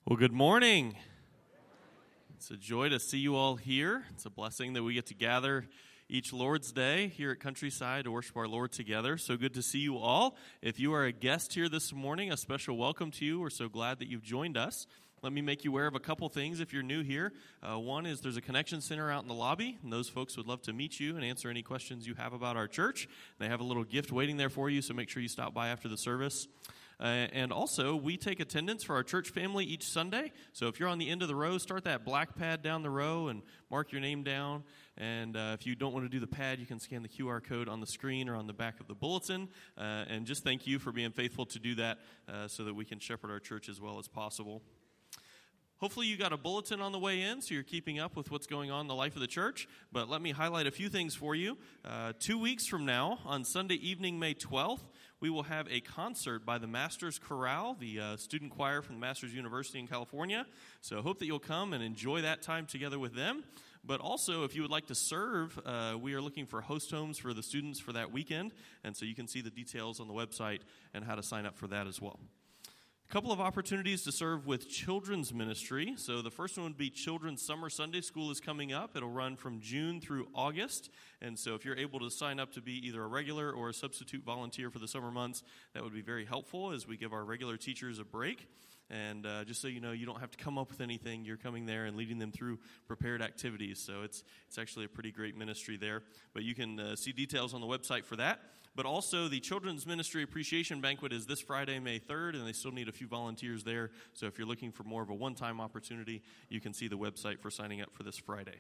Well, good morning. It's a joy to see you all here. It's a blessing that we get to gather each Lord's Day here at Countryside to worship our Lord together. So good to see you all. If you are a guest here this morning, a special welcome to you. We're so glad that you've joined us. Let me make you aware of a couple things if you're new here. One is there's a connection center out in the lobby, and those folks would love to meet you and answer any questions you have about our church. They have a little gift waiting there for you, so make sure you stop by after the service. And also, we take attendance for our church family each Sunday. So if you're on the end of the row, start that black pad down the row and mark your name down. And if you don't want to do the pad, you can scan the QR code on the screen or on the back of the bulletin. And just thank you for being faithful to do that so that we can shepherd our church as well as possible. Hopefully you got a bulletin on the way in, so you're keeping up with what's going on in the life of the church. But let me highlight a few things for you. 2 weeks from now, on Sunday evening, May 12th, we will have a concert by the Masters Chorale, the student choir from the Masters University in California. So I hope that you'll come and enjoy that time together with them. But also, if you would like to serve, we are looking for host homes for the students for that weekend. And so you can see the details on the website and how to sign up for that as well. A couple of opportunities to serve with children's ministry. So the first one would be Children's Summer Sunday School is coming up. It'll run from June through August. And so if you're able to sign up to be either a regular or a substitute volunteer for the summer months, that would be very helpful as we give our regular teachers a break. And just so you know, you don't have to come up with anything. You're coming there and leading them through prepared activities. So it's actually a pretty great ministry there. But you can see details on the website for that. But also, the Children's Ministry Appreciation Banquet is this Friday, May 3rd, and they still need a few volunteers there. So if you're looking for more of a one-time opportunity, you can see the website for signing up for this Friday.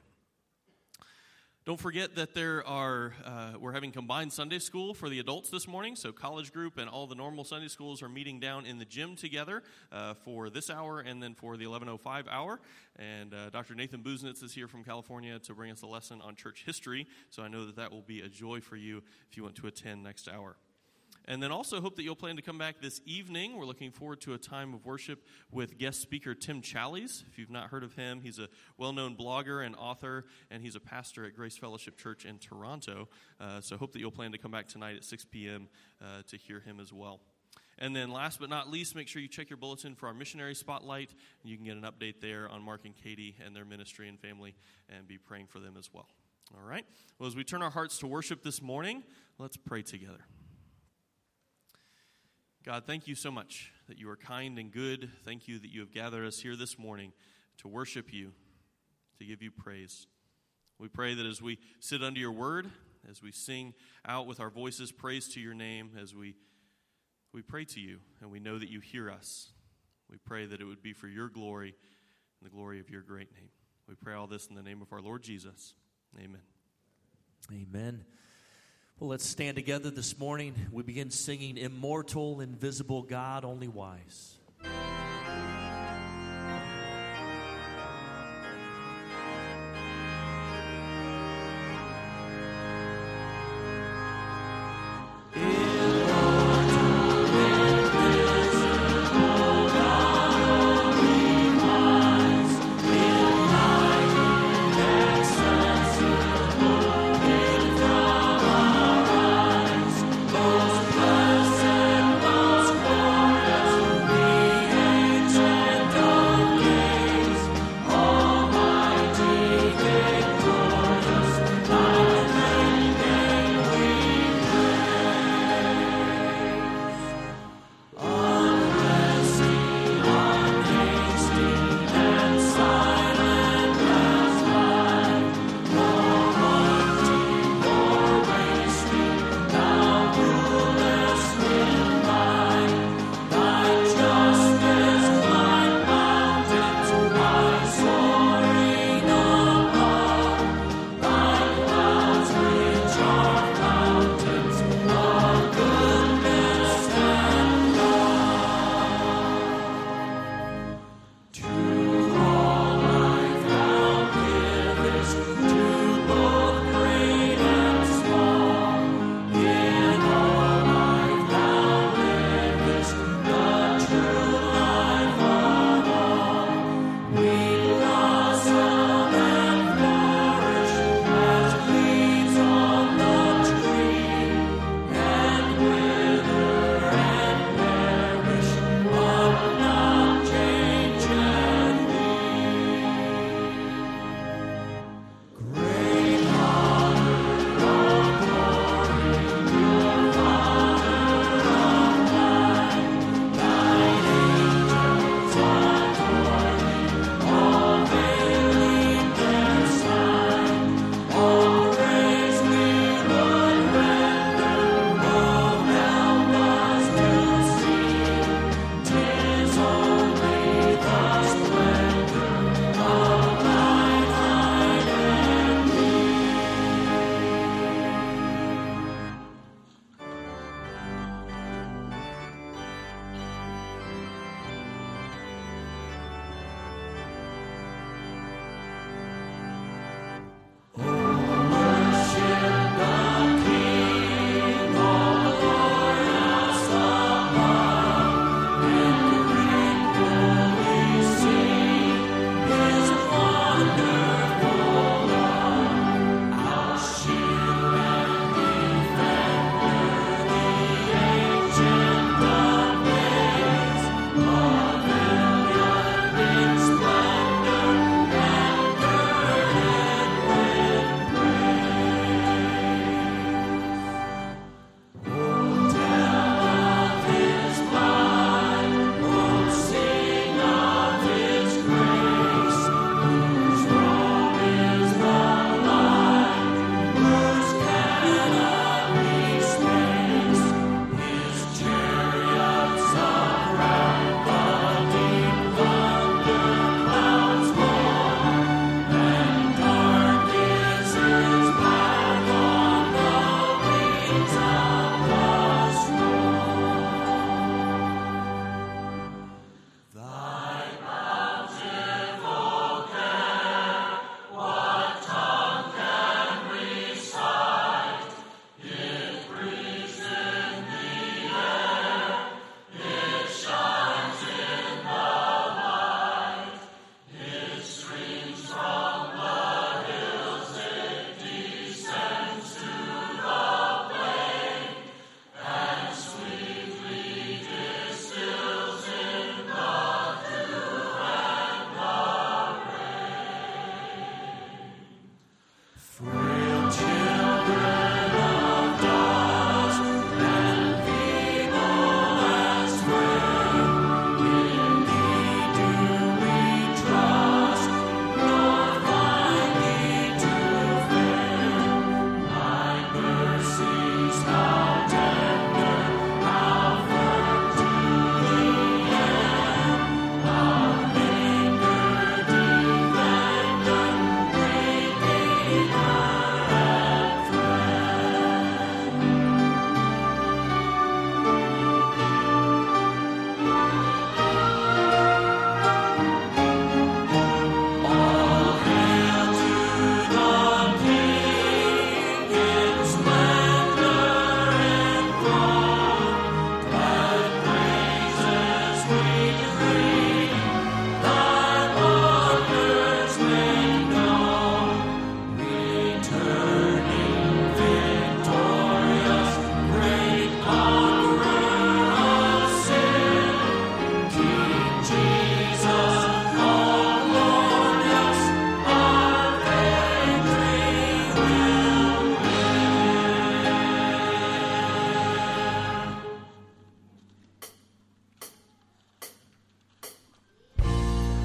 Don't forget that we're having combined Sunday school for the adults this morning. So college group and all the normal Sunday schools are meeting down in the gym together for this hour and then for the 11:05 hour. And Dr. Nathan Buznitz is here from California to bring us a lesson on church history. So I know that will be a joy for you if you want to attend next hour. And then also hope that you'll plan to come back this evening. We're looking forward to a time of worship with guest speaker Tim Challies. If you've not heard of him, he's a well-known blogger and author, and he's a pastor at Grace Fellowship Church in Toronto. So hope that you'll plan to come back tonight at 6 p.m. To hear him as well. And then last but not least, make sure you check your bulletin for our missionary spotlight. And you can get an update there on Mark and Katie and their ministry and family and be praying for them as well. All right. Well, as we turn our hearts to worship this morning, let's pray together. God, thank you so much that you are kind and good. Thank you that you have gathered us here this morning to worship you, to give you praise. We pray that as we sit under your word, as we sing out with our voices praise to your name, as we pray to you and we know that you hear us, we pray that it would be for your glory and the glory of your great name. We pray all this in the name of our Lord Jesus. Amen. Amen. Well, let's stand together this morning. We begin singing, Immortal, Invisible God, Only Wise. Most blessed, most glorious,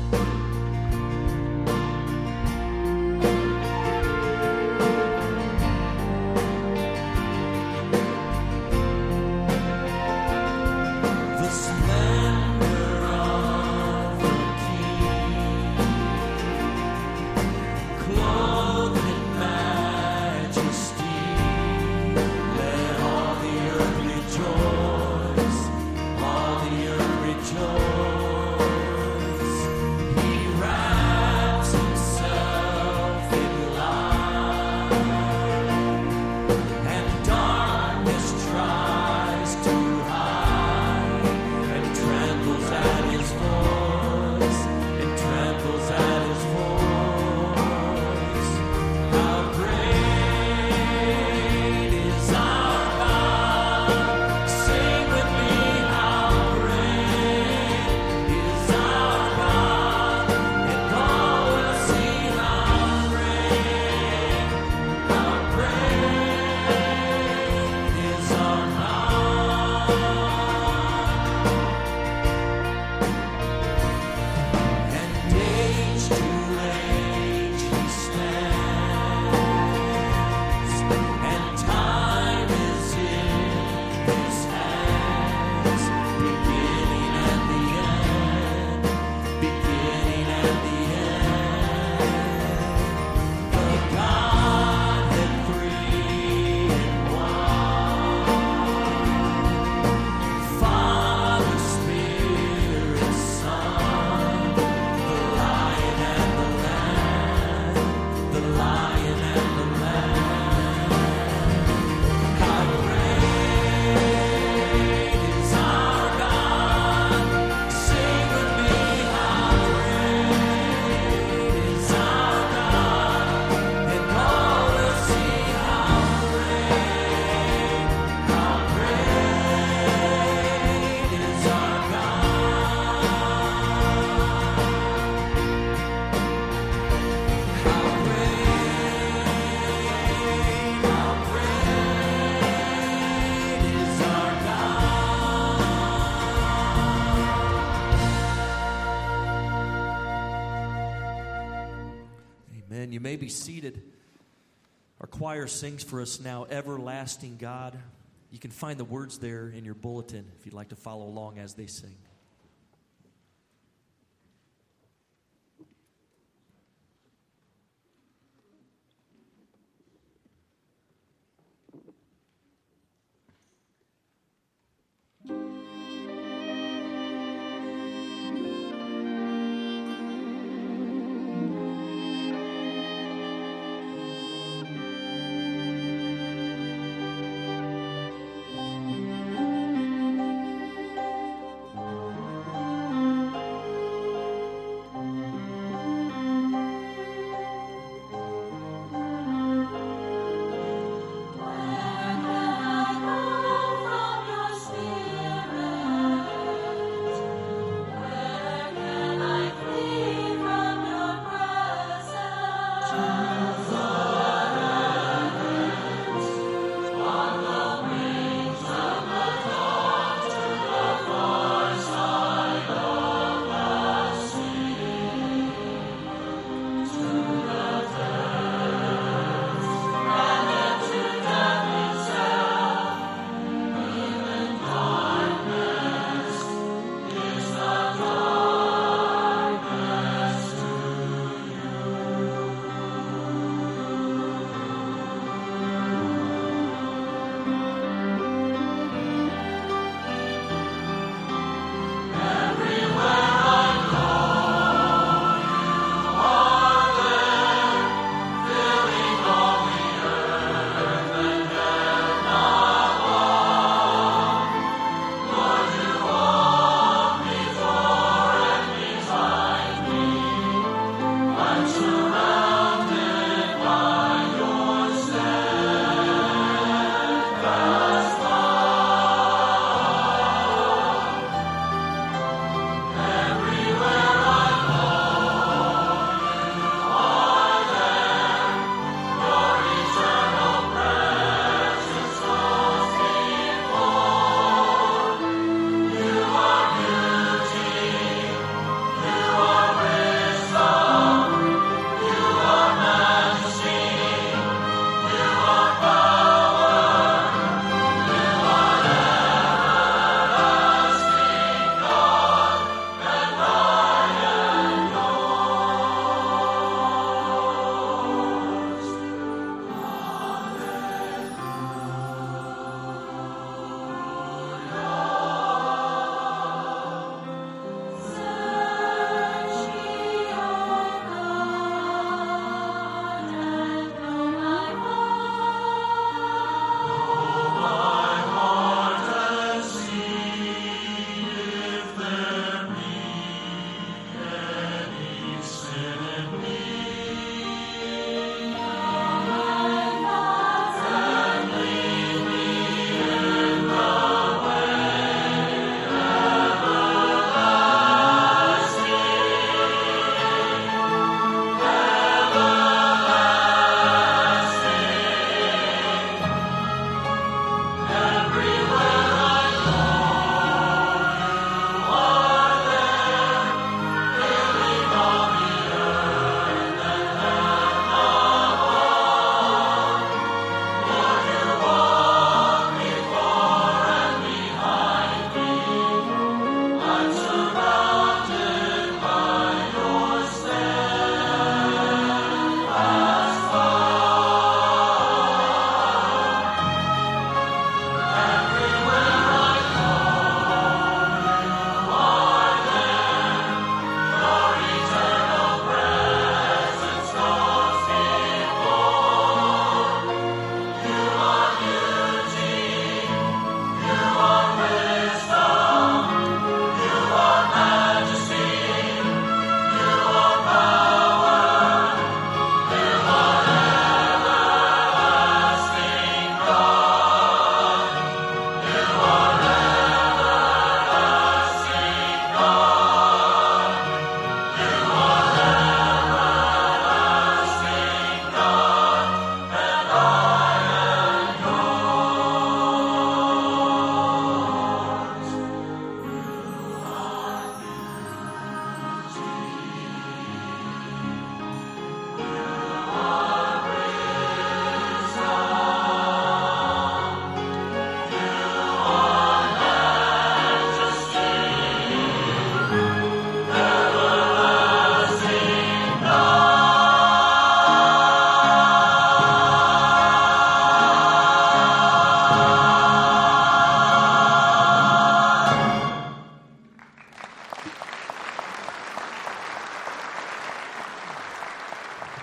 You may be seated. Our choir sings for us now, Everlasting God. You can find the words there in your bulletin if you'd like to follow along as they sing.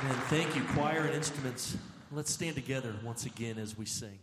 And thank you, choir and instruments. Let's stand together once again as we sing.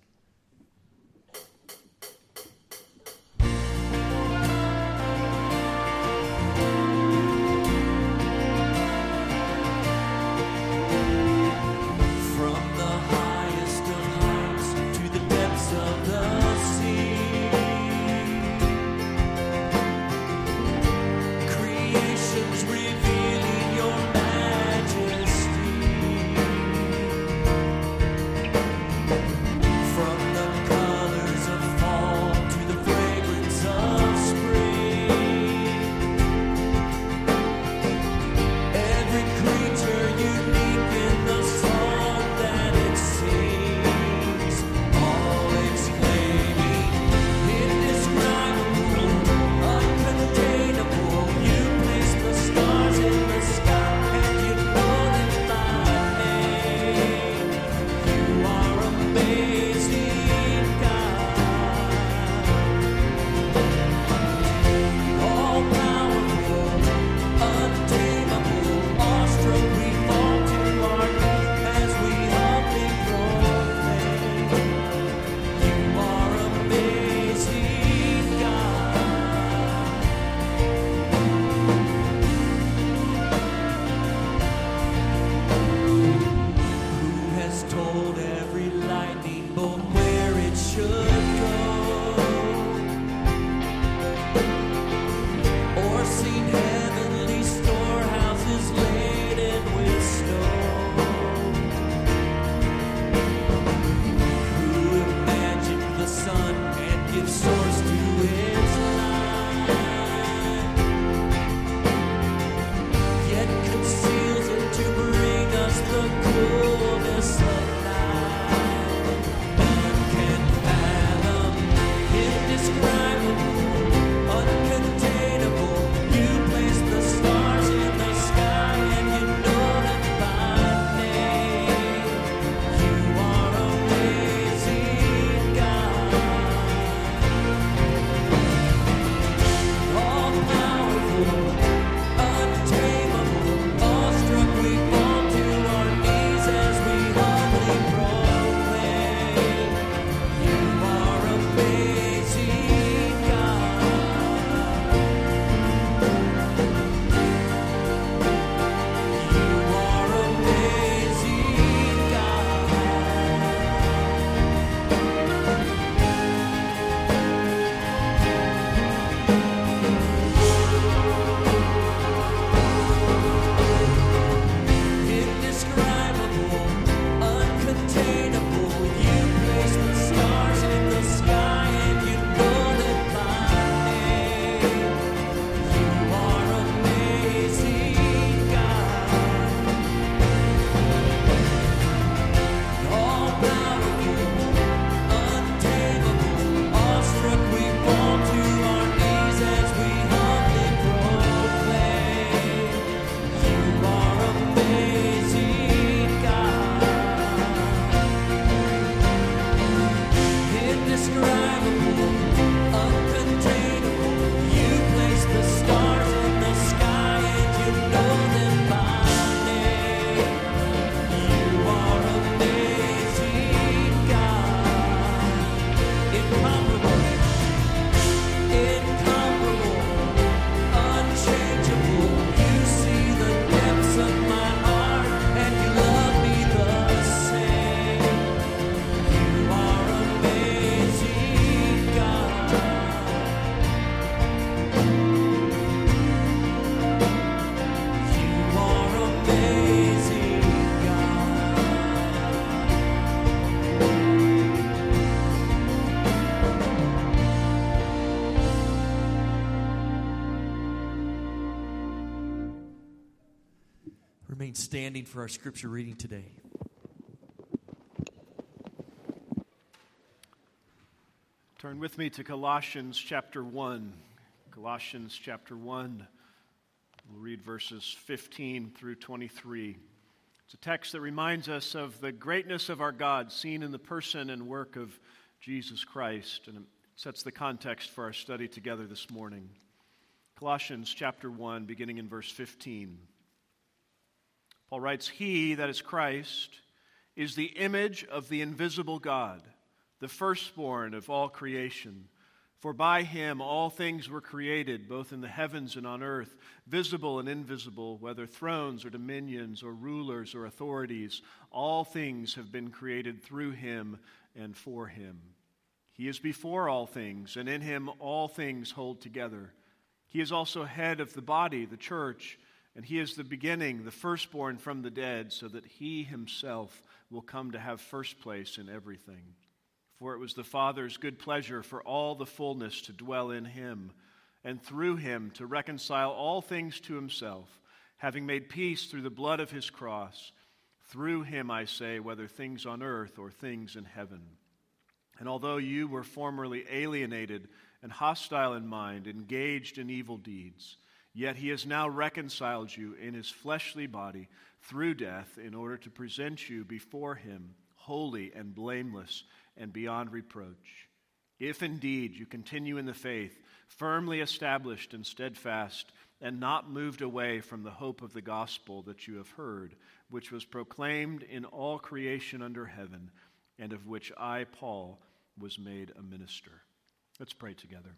Remain standing for our scripture reading today. Turn with me to Colossians chapter 1. Colossians chapter 1. We'll read verses 15 through 23. It's a text that reminds us of the greatness of our God seen in the person and work of Jesus Christ, and it sets the context for our study together this morning. Colossians chapter 1, beginning in verse 15. Paul writes, "He," that is Christ, "is the image of the invisible God, the firstborn of all creation. For by him all things were created, both in the heavens and on earth, visible and invisible, whether thrones or dominions or rulers or authorities. All things have been created through him and for him. He is before all things, and in him all things hold together. He is also head of the body, the church, and he is the beginning, the firstborn from the dead, so that he himself will come to have first place in everything. For it was the Father's good pleasure for all the fullness to dwell in him, and through him to reconcile all things to himself, having made peace through the blood of his cross. Through him, I say, whether things on earth or things in heaven. And although you were formerly alienated and hostile in mind, engaged in evil deeds, yet he has now reconciled you in his fleshly body through death, in order to present you before him holy and blameless and beyond reproach. If indeed you continue in the faith, firmly established and steadfast, and not moved away from the hope of the gospel that you have heard, which was proclaimed in all creation under heaven, and of which I, Paul, was made a minister." Let's pray together.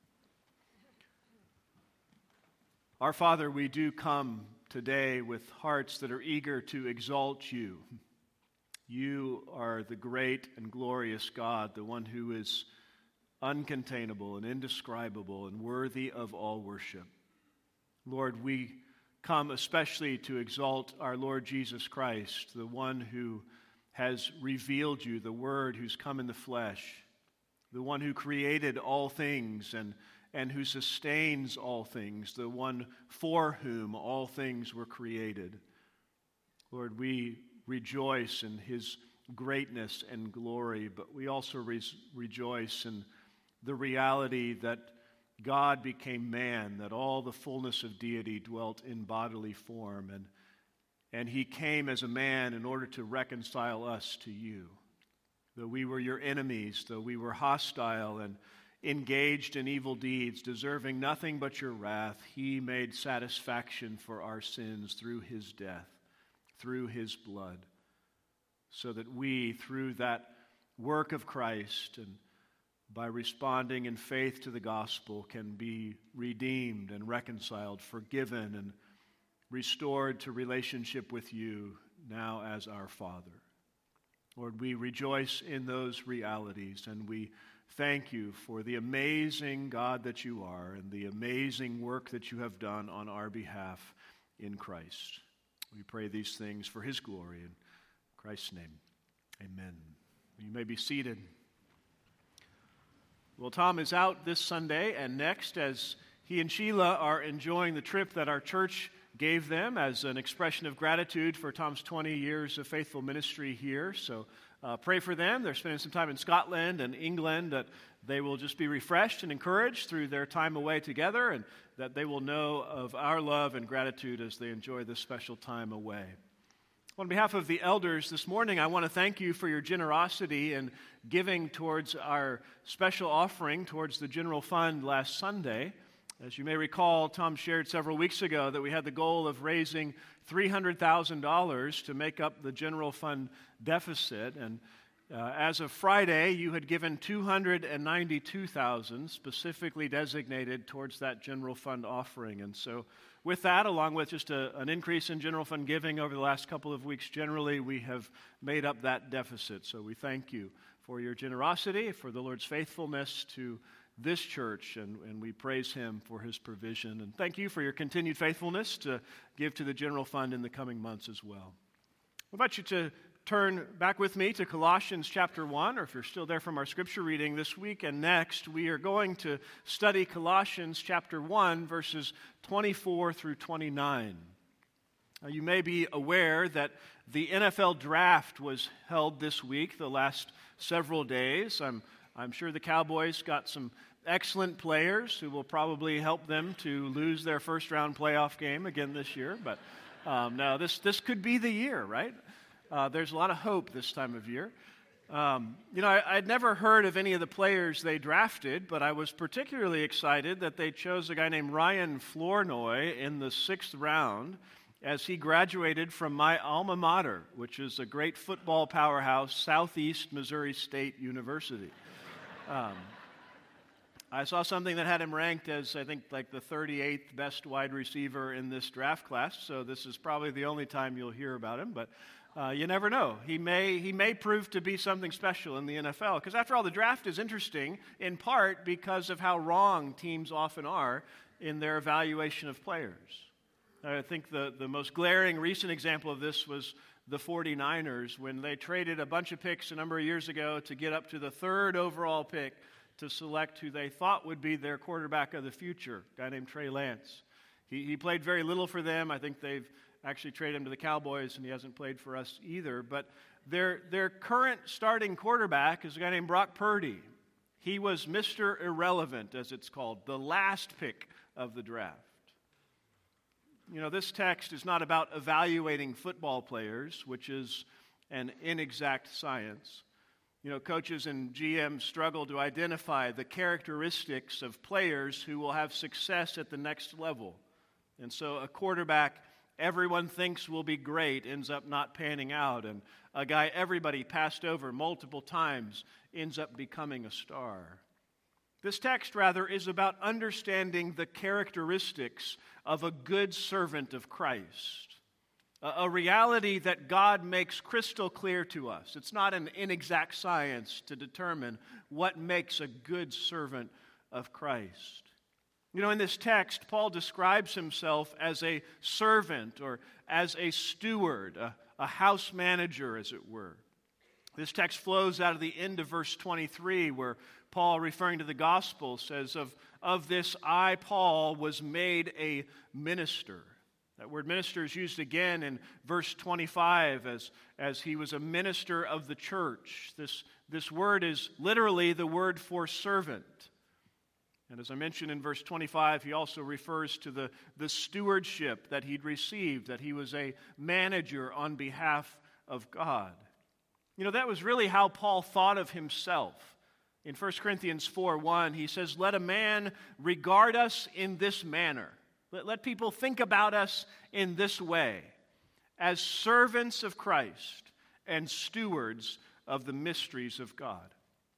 Our Father, we do come today with hearts that are eager to exalt you. You are the great and glorious God, the one who is uncontainable and indescribable and worthy of all worship. Lord, we come especially to exalt our Lord Jesus Christ, the one who has revealed you, the Word who's come in the flesh, the one who created all things and who sustains all things, the one for whom all things were created. Lord, we rejoice in his greatness and glory, but we also rejoice in the reality that God became man, that all the fullness of deity dwelt in bodily form, and he came as a man in order to reconcile us to you. Though we were your enemies, though we were hostile and engaged in evil deeds, deserving nothing but your wrath, he made satisfaction for our sins through his death, through his blood, so that we, through that work of Christ and by responding in faith to the gospel, can be redeemed and reconciled, forgiven and restored to relationship with you now as our Father. Lord, we rejoice in those realities, and we thank you for the amazing God that you are and the amazing work that you have done on our behalf in Christ. We pray these things for his glory. In Christ's name, amen. You may be seated. Well, Tom is out this Sunday and next as he and Sheila are enjoying the trip that our church gave them as an expression of gratitude for Tom's 20 years of faithful ministry here. So pray for them. They're spending some time in Scotland and England, that they will just be refreshed and encouraged through their time away together, and that they will know of our love and gratitude as they enjoy this special time away. On behalf of the elders this morning, I want to thank you for your generosity in giving towards our special offering towards the general fund last Sunday. As you may recall, Tom shared several weeks ago that we had the goal of raising $300,000 to make up the general fund deficit, and as of Friday, you had given $292,000 specifically designated towards that general fund offering. And so with that, along with just an increase in general fund giving over the last couple of weeks, generally we have made up that deficit. So we thank you for your generosity, for the Lord's faithfulness to this church, and we praise him for his provision. And thank you for your continued faithfulness to give to the general fund in the coming months as well. I invite you to turn back with me to Colossians chapter 1, or if you're still there from our scripture reading this week and next, we are going to study Colossians chapter 1, verses 24 through 29. Now, you may be aware that the NFL draft was held this week, the last several days. I'm sure the Cowboys got some excellent players who will probably help them to lose their first-round playoff game again this year. But no, this could be the year, right? There's a lot of hope this time of year. I'd never heard of any of the players they drafted, but I was particularly excited that they chose a guy named Ryan Flournoy in the 6th round. as he graduated from my alma mater, which is a great football powerhouse, Southeast Missouri State University. I saw something that had him ranked as, I think, like the 38th best wide receiver in this draft class, so this is probably the only time you'll hear about him, but you never know. He may prove to be something special in the NFL, because after all, the draft is interesting, in part because of how wrong teams often are in their evaluation of players. I think the most glaring recent example of this was the 49ers, when they traded a bunch of picks a number of years ago to get up to the third overall pick to select who they thought would be their quarterback of the future, a guy named Trey Lance. He played very little for them. I think they've actually traded him to the Cowboys, and he hasn't played for us either. But their current starting quarterback is a guy named Brock Purdy. He was Mr. Irrelevant, as it's called, the last pick of the draft. You know, this text is not about evaluating football players, which is an inexact science. You know, coaches and GMs struggle to identify the characteristics of players who will have success at the next level. And so a quarterback everyone thinks will be great ends up not panning out, and a guy everybody passed over multiple times ends up becoming a star. This text, rather, is about understanding the characteristics of a good servant of Christ. A reality that God makes crystal clear to us. It's not an inexact science to determine what makes a good servant of Christ. You know, in this text, Paul describes himself as a servant or as a steward, a house manager, as it were. This text flows out of the end of verse 23, where Paul, referring to the gospel, says, of this I, Paul, was made a minister. That word minister is used again in verse 25 as he was a minister of the church. This word is literally the word for servant. And as I mentioned in verse 25, he also refers to the stewardship that he'd received, that he was a manager on behalf of God. You know, that was really how Paul thought of himself. In 1 Corinthians 4:1, he says, "Let a man regard us in this manner." Let people think about us in this way, as servants of Christ and stewards of the mysteries of God.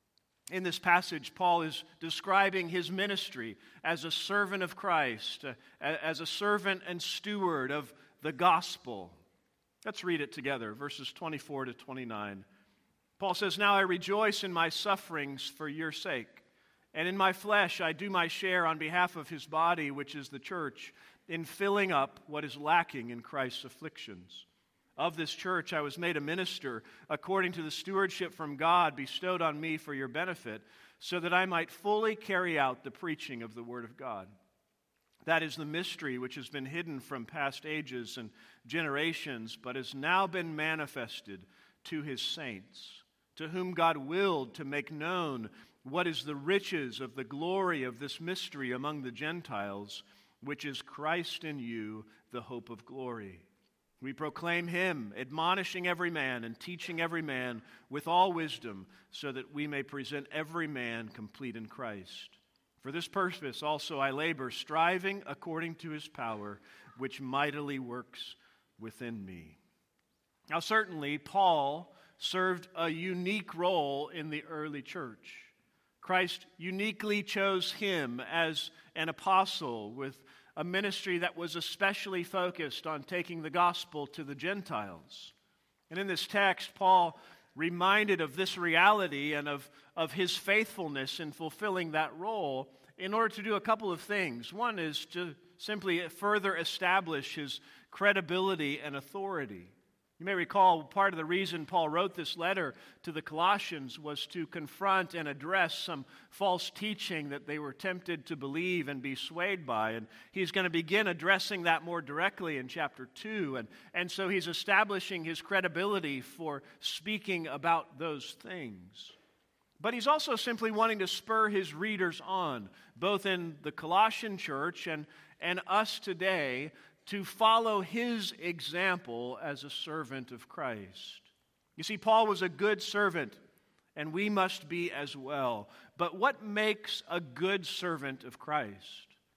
In this passage, Paul is describing his ministry as a servant of Christ, as a servant and steward of the gospel. Let's read it together, verses 24 to 29. Paul says, "Now I rejoice in my sufferings for your sake. And in my flesh I do my share on behalf of his body, which is the church, in filling up what is lacking in Christ's afflictions. Of this church I was made a minister according to the stewardship from God bestowed on me for your benefit, so that I might fully carry out the preaching of the word of God. That is the mystery which has been hidden from past ages and generations, but has now been manifested to his saints, to whom God willed to make known what is the riches of the glory of this mystery among the Gentiles, which is Christ in you, the hope of glory. We proclaim him, admonishing every man and teaching every man with all wisdom, so that we may present every man complete in Christ. For this purpose also I labor, striving according to his power, which mightily works within me." Now certainly, Paul served a unique role in the early church. Christ uniquely chose him as an apostle with a ministry that was especially focused on taking the gospel to the Gentiles. And in this text, Paul reminded of this reality and of his faithfulness in fulfilling that role in order to do a couple of things. One is to simply further establish his credibility and authority. You may recall part of the reason Paul wrote this letter to the Colossians was to confront and address some false teaching that they were tempted to believe and be swayed by. And he's going to begin addressing that more directly in chapter 2. And so he's establishing his credibility for speaking about those things. But he's also simply wanting to spur his readers on, both in the Colossian church and us today, to follow his example as a servant of Christ. You see, Paul was a good servant, and we must be as well. But what makes a good servant of Christ?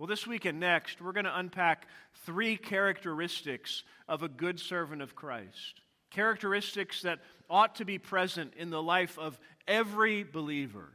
Well, this week and next, we're going to unpack 3 characteristics of a good servant of Christ. Characteristics that ought to be present in the life of every believer.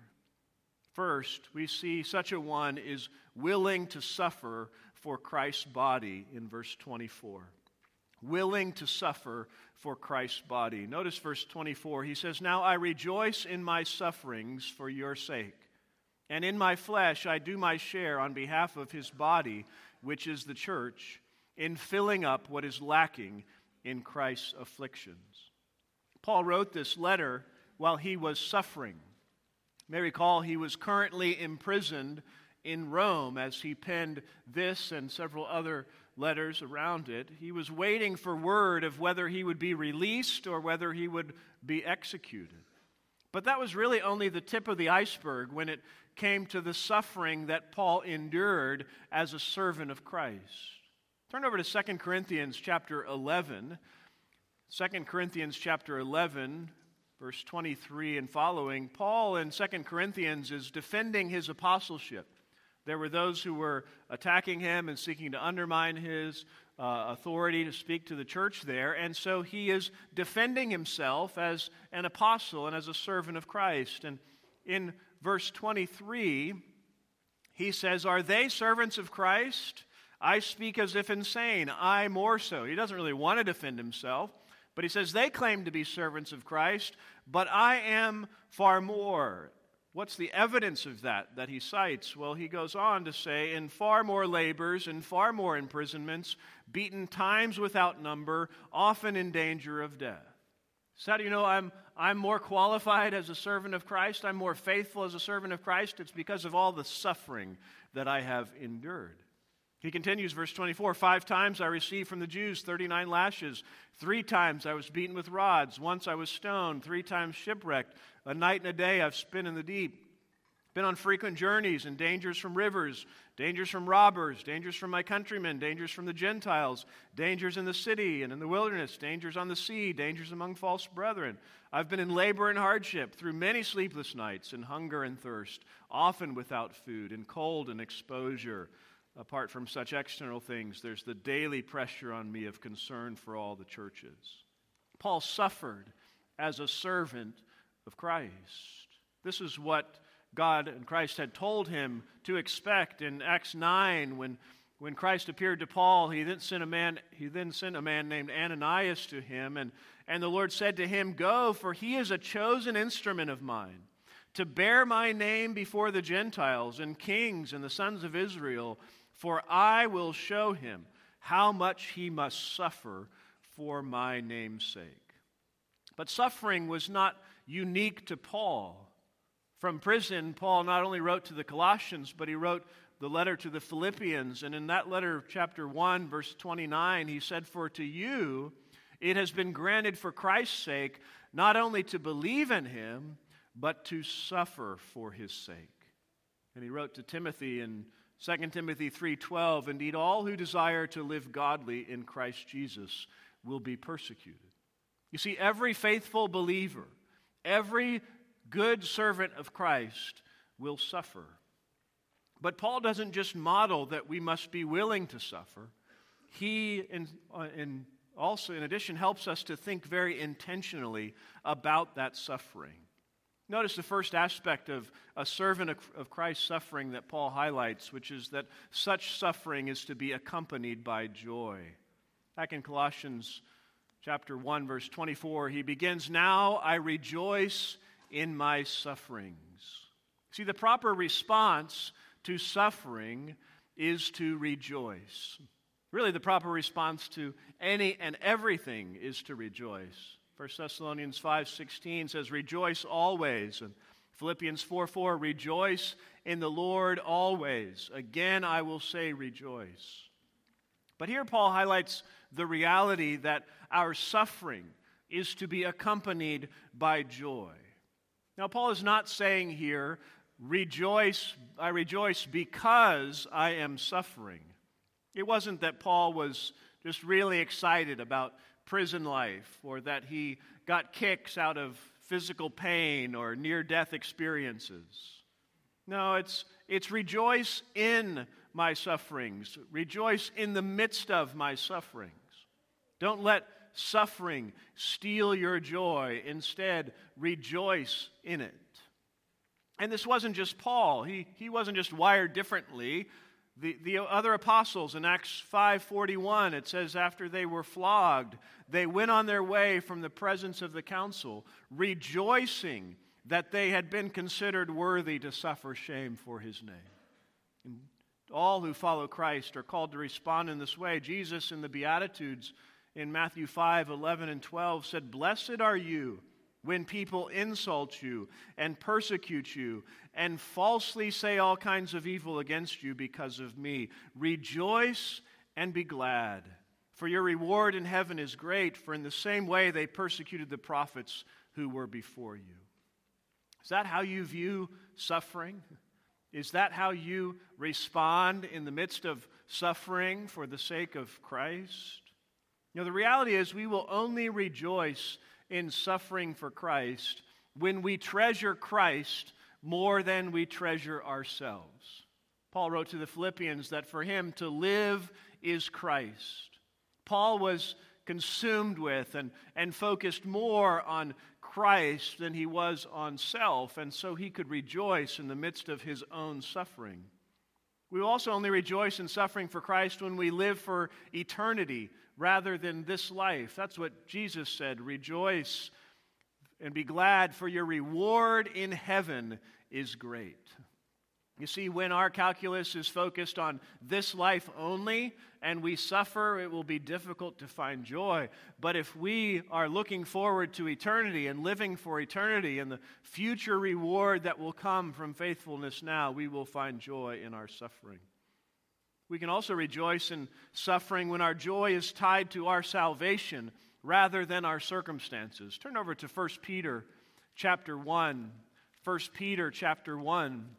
First, we see such a one is willing to suffer for Christ's body in verse 24. Willing to suffer for Christ's body. Notice verse 24. He says, "Now I rejoice in my sufferings for your sake. And in my flesh I do my share on behalf of his body, which is the church, in filling up what is lacking in Christ's afflictions." Paul wrote this letter while he was suffering. You may recall he was currently imprisoned in Rome as he penned this and several other letters around it. He was waiting for word of whether he would be released or whether he would be executed. But that was really only the tip of the iceberg when it came to the suffering that Paul endured as a servant of Christ. Turn over to 2 Corinthians chapter 11. 2 Corinthians chapter 11, verse 23 and following. Paul in 2 Corinthians is defending his apostleship. There were those who were attacking him and seeking to undermine his authority to speak to the church there. And so he is defending himself as an apostle and as a servant of Christ. And in verse 23, he says, "Are they servants of Christ? I speak as if insane, I more so." He doesn't really want to defend himself, but he says, "They claim to be servants of Christ, but I am far more." What's the evidence of that he cites? Well, he goes on to say, "In far more labors, in far more imprisonments, beaten times without number, often in danger of death." So how do you know I'm more qualified as a servant of Christ? I'm more faithful as a servant of Christ? It's because of all the suffering that I have endured. He continues, verse 24, "5 times I received from the Jews 39 lashes. 3 times I was beaten with rods. Once I was stoned. 3 times shipwrecked. A night and a day I've spent in the deep. Been on frequent journeys and dangers from rivers, dangers from robbers, dangers from my countrymen, dangers from the Gentiles, dangers in the city and in the wilderness, dangers on the sea, dangers among false brethren. I've been in labor and hardship, through many sleepless nights, in hunger and thirst, often without food, in cold and exposure." Apart from such external things, there's the daily pressure on me of concern for all the churches. Paul suffered as a servant of Christ. This is what God and Christ had told him to expect in Acts 9 when Christ appeared to Paul. He then sent a man named Ananias to him, and the Lord said to him, "Go, for he is a chosen instrument of mine, to bear my name before the Gentiles and kings and the sons of Israel, for I will show him how much he must suffer for my name's sake." But suffering was not unique to Paul. From prison, Paul not only wrote to the Colossians, but he wrote the letter to the Philippians. And in that letter, chapter 1, verse 29, he said, "For to you it has been granted for Christ's sake not only to believe in him, but to suffer for his sake." And he wrote to Timothy in 2 Timothy 3:12, "Indeed, all who desire to live godly in Christ Jesus will be persecuted." You see, every faithful believer, every good servant of Christ will suffer. But Paul doesn't just model that we must be willing to suffer. He also, in addition, helps us to think very intentionally about that suffering. Notice the first aspect of a servant of Christ's suffering that Paul highlights, which is that such suffering is to be accompanied by joy. Back in Colossians chapter 1, verse 24, he begins, "Now I rejoice in my sufferings." See, the proper response to suffering is to rejoice. Really, the proper response to any and everything is to rejoice. 1 Thessalonians 5:16 says, "Rejoice always." And Philippians 4:4, "Rejoice in the Lord always. Again, I will say rejoice." But here Paul highlights the reality that our suffering is to be accompanied by joy. Now, Paul is not saying here, I rejoice because I am suffering. It wasn't that Paul was just really excited about prison life, or that he got kicks out of physical pain or near-death experiences. No, it's rejoice in my sufferings. Rejoice in the midst of my sufferings. Don't let suffering steal your joy. Instead, rejoice in it. And this wasn't just Paul. He wasn't just wired differently. The other apostles in Acts 5:41, it says, after they were flogged, they went on their way from the presence of the council, rejoicing that they had been considered worthy to suffer shame for his name. And all who follow Christ are called to respond in this way. Jesus in the Beatitudes in Matthew 5:11 and 12 said, "Blessed are you when people insult you and persecute you and falsely say all kinds of evil against you because of me. Rejoice and be glad, for your reward in heaven is great, for in the same way they persecuted the prophets who were before you." Is that how you view suffering? Is that how you respond in the midst of suffering for the sake of Christ? You know, the reality is we will only rejoice in suffering for Christ when we treasure Christ more than we treasure ourselves. Paul wrote to the Philippians that for him to live is Christ. Paul was consumed with and focused more on Christ than he was on self, and so he could rejoice in the midst of his own suffering. We will also only rejoice in suffering for Christ when we live for eternity rather than this life. That's what Jesus said. Rejoice and be glad, for your reward in heaven is great. You see, when our calculus is focused on this life only and we suffer, it will be difficult to find joy. But if we are looking forward to eternity and living for eternity and the future reward that will come from faithfulness now, we will find joy in our suffering. We can also rejoice in suffering when our joy is tied to our salvation rather than our circumstances. Turn over to 1 Peter chapter 1. 1 Peter chapter 1.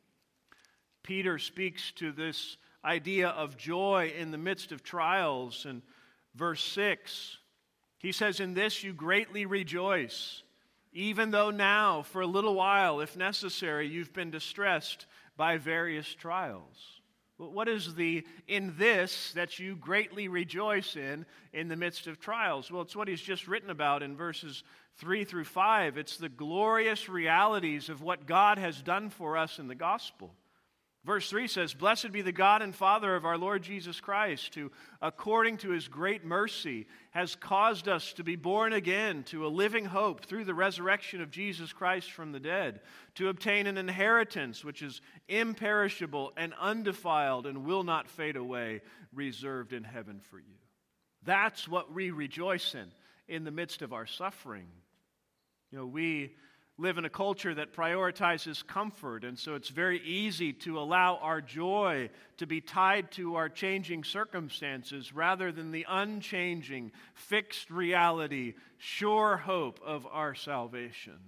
Peter speaks to this idea of joy in the midst of trials. In verse 6, he says, "In this you greatly rejoice, even though now, for a little while, if necessary, you've been distressed by various trials." What is the "in this" that you greatly rejoice in the midst of trials? Well, it's what he's just written about in verses 3 through 5. It's the glorious realities of what God has done for us in the gospel. Verse 3 says, "Blessed be the God and Father of our Lord Jesus Christ, who, according to his great mercy, has caused us to be born again to a living hope through the resurrection of Jesus Christ from the dead, to obtain an inheritance which is imperishable and undefiled and will not fade away, reserved in heaven for you." That's what we rejoice in the midst of our suffering. You know, we live in a culture that prioritizes comfort, and so it's very easy to allow our joy to be tied to our changing circumstances rather than the unchanging, fixed reality, sure hope of our salvation.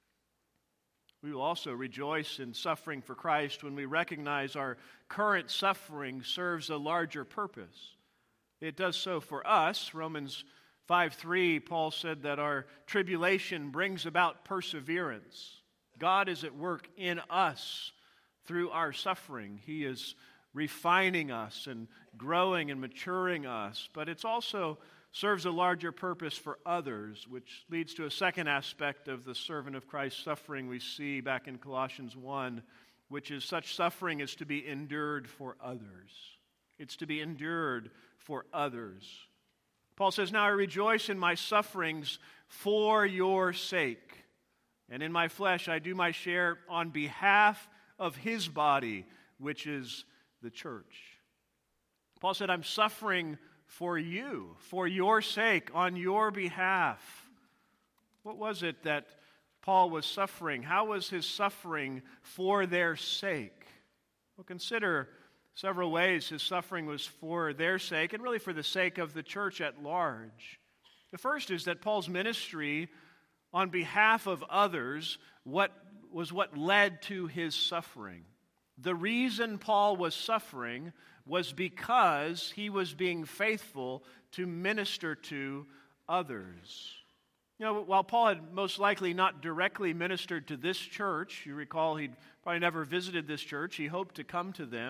We will also rejoice in suffering for Christ when we recognize our current suffering serves a larger purpose. It does so for us. Romans 5:3, Paul said that our tribulation brings about perseverance. God is at work in us through our suffering. He is refining us and growing and maturing us. But it also serves a larger purpose for others, which leads to a second aspect of the servant of Christ's suffering we see back in Colossians 1, which is such suffering is to be endured for others. It's to be endured for others. Paul says, "Now I rejoice in my sufferings for your sake. And in my flesh I do my share on behalf of his body, which is the church." Paul said, "I'm suffering for you, for your sake, on your behalf." What was it that Paul was suffering? How was his suffering for their sake? Well, consider several ways his suffering was for their sake and really for the sake of the church at large. The first is that Paul's ministry on behalf of others what led to his suffering. The reason Paul was suffering was because he was being faithful to minister to others. You know, while Paul had most likely not directly ministered to this church, you recall he'd probably never visited this church, he hoped to come to them.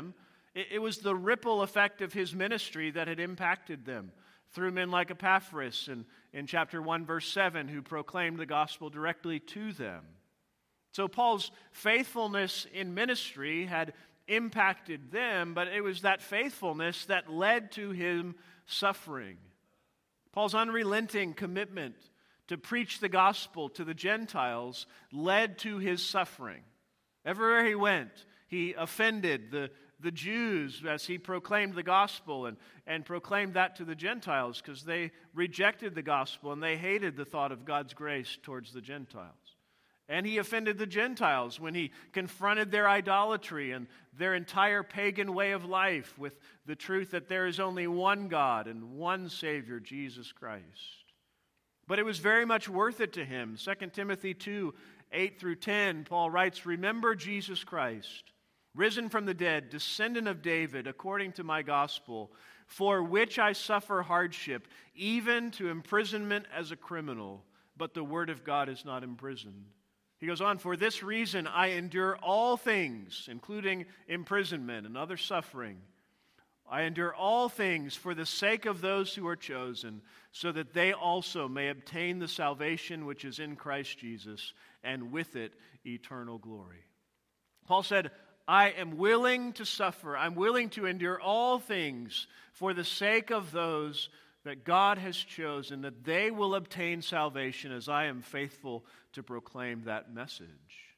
It was the ripple effect of his ministry that had impacted them through men like Epaphras in chapter 1, verse 7, who proclaimed the gospel directly to them. So Paul's faithfulness in ministry had impacted them, but it was that faithfulness that led to him suffering. Paul's unrelenting commitment to preach the gospel to the Gentiles led to his suffering. Everywhere he went, he offended the Jews as he proclaimed the gospel and proclaimed that to the Gentiles because they rejected the gospel and they hated the thought of God's grace towards the Gentiles. And he offended the Gentiles when he confronted their idolatry and their entire pagan way of life with the truth that there is only one God and one Savior, Jesus Christ. But it was very much worth it to him. 2 Timothy 2, 8 through 10, Paul writes, "Remember Jesus Christ, risen from the dead, descendant of David, according to my gospel, for which I suffer hardship, even to imprisonment as a criminal, but the word of God is not imprisoned." He goes on, "For this reason I endure all things, including imprisonment and other suffering. I endure all things for the sake of those who are chosen, so that they also may obtain the salvation which is in Christ Jesus, and with it eternal glory." Paul said, I am willing to suffer. I'm willing to endure all things for the sake of those that God has chosen, that they will obtain salvation as I am faithful to proclaim that message.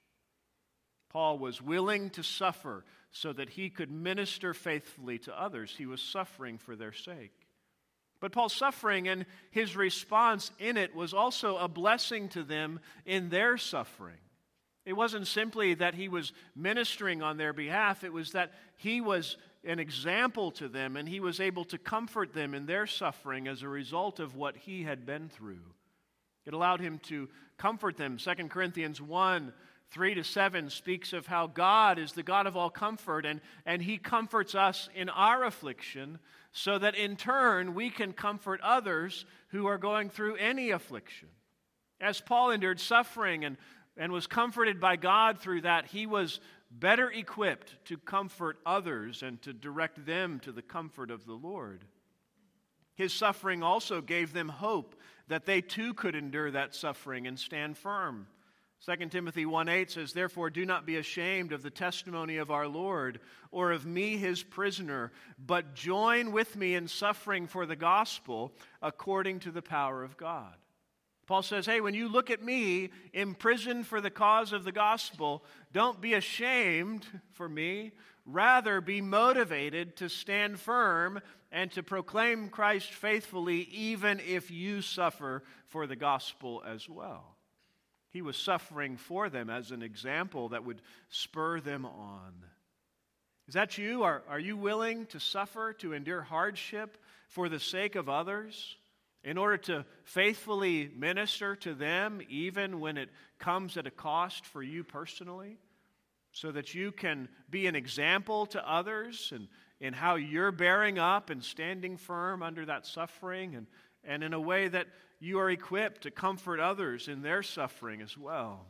Paul was willing to suffer so that he could minister faithfully to others. He was suffering for their sake. But Paul's suffering and his response in it was also a blessing to them in their suffering. It wasn't simply that he was ministering on their behalf, it was that he was an example to them and he was able to comfort them in their suffering as a result of what he had been through. It allowed him to comfort them. 2 Corinthians 1, 3-7 speaks of how God is the God of all comfort and he comforts us in our affliction so that in turn we can comfort others who are going through any affliction. As Paul endured suffering and was comforted by God through that, he was better equipped to comfort others and to direct them to the comfort of the Lord. His suffering also gave them hope that they too could endure that suffering and stand firm. 2 Timothy 1:8 says, "Therefore do not be ashamed of the testimony of our Lord or of me his prisoner, but join with me in suffering for the gospel according to the power of God." Paul says, hey, when you look at me imprisoned for the cause of the gospel, don't be ashamed for me. Rather, be motivated to stand firm and to proclaim Christ faithfully, even if you suffer for the gospel as well. He was suffering for them as an example that would spur them on. Is that you? Are you willing to suffer, to endure hardship for the sake of others, in order to faithfully minister to them, even when it comes at a cost for you personally, so that you can be an example to others in how you're bearing up and standing firm under that suffering, and in a way that you are equipped to comfort others in their suffering as well.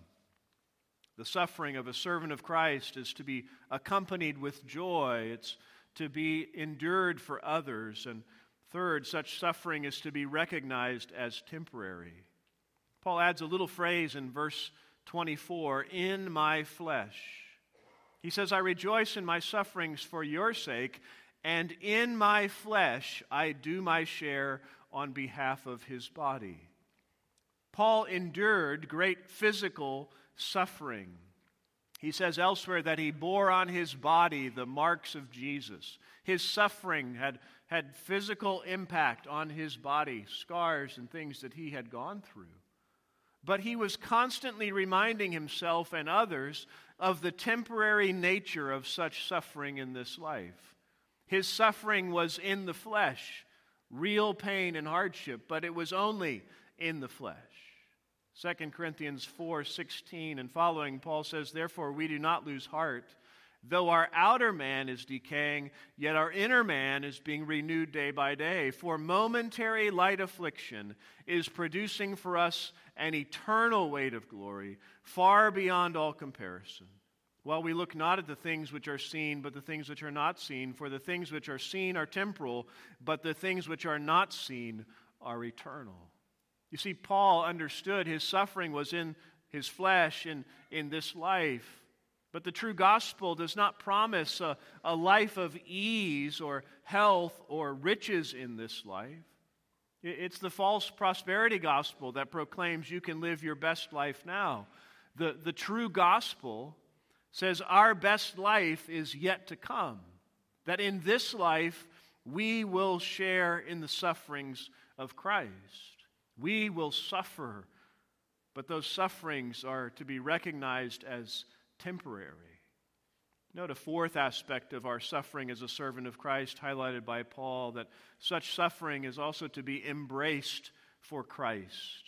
The suffering of a servant of Christ is to be accompanied with joy. It's to be endured for others. And third, such suffering is to be recognized as temporary. Paul adds a little phrase in verse 24, "in my flesh." He says, "I rejoice in my sufferings for your sake, and in my flesh I do my share on behalf of his body." Paul endured great physical suffering. He says elsewhere that he bore on his body the marks of Jesus. His suffering had physical impact on his body, scars and things that he had gone through. But he was constantly reminding himself and others of the temporary nature of such suffering in this life. His suffering was in the flesh, real pain and hardship, but it was only in the flesh. 2 Corinthians 4:16 and following, Paul says, "Therefore we do not lose heart. Though our outer man is decaying, yet our inner man is being renewed day by day. For momentary light affliction is producing for us an eternal weight of glory, far beyond all comparison. While we look not at the things which are seen, but the things which are not seen. For the things which are seen are temporal, but the things which are not seen are eternal. You see, Paul understood his suffering was in his flesh, in this life. But the true gospel does not promise a life of ease or health or riches in this life. It's the false prosperity gospel that proclaims you can live your best life now. The true gospel says our best life is yet to come. That in this life we will share in the sufferings of Christ. We will suffer, but those sufferings are to be recognized as temporary. Note a fourth aspect of our suffering as a servant of Christ, highlighted by Paul, that such suffering is also to be embraced for Christ.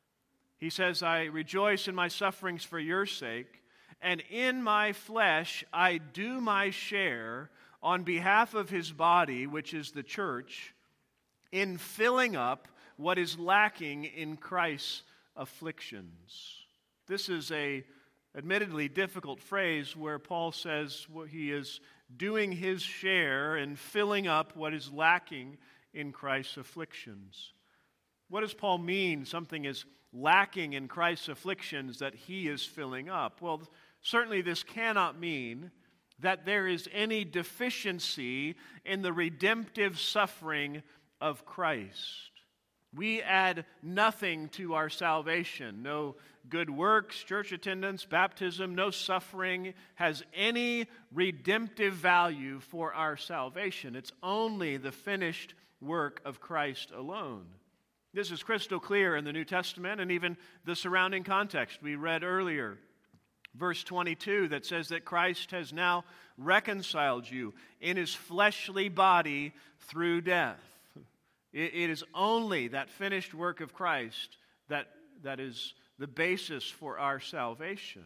He says, I rejoice in my sufferings for your sake, and in my flesh I do my share on behalf of his body, which is the church, in filling up what is lacking in Christ's afflictions. This is a admittedly difficult phrase where Paul says he is doing his share in filling up what is lacking in Christ's afflictions. What does Paul mean something is lacking in Christ's afflictions that he is filling up? Well, certainly this cannot mean that there is any deficiency in the redemptive suffering of Christ. We add nothing to our salvation. No good works, church attendance, baptism, no suffering has any redemptive value for our salvation. It's only the finished work of Christ alone. This is crystal clear in the New Testament and even the surrounding context we read earlier. Verse 22 that says that Christ has now reconciled you in his fleshly body through death. It is only that finished work of Christ that is the basis for our salvation.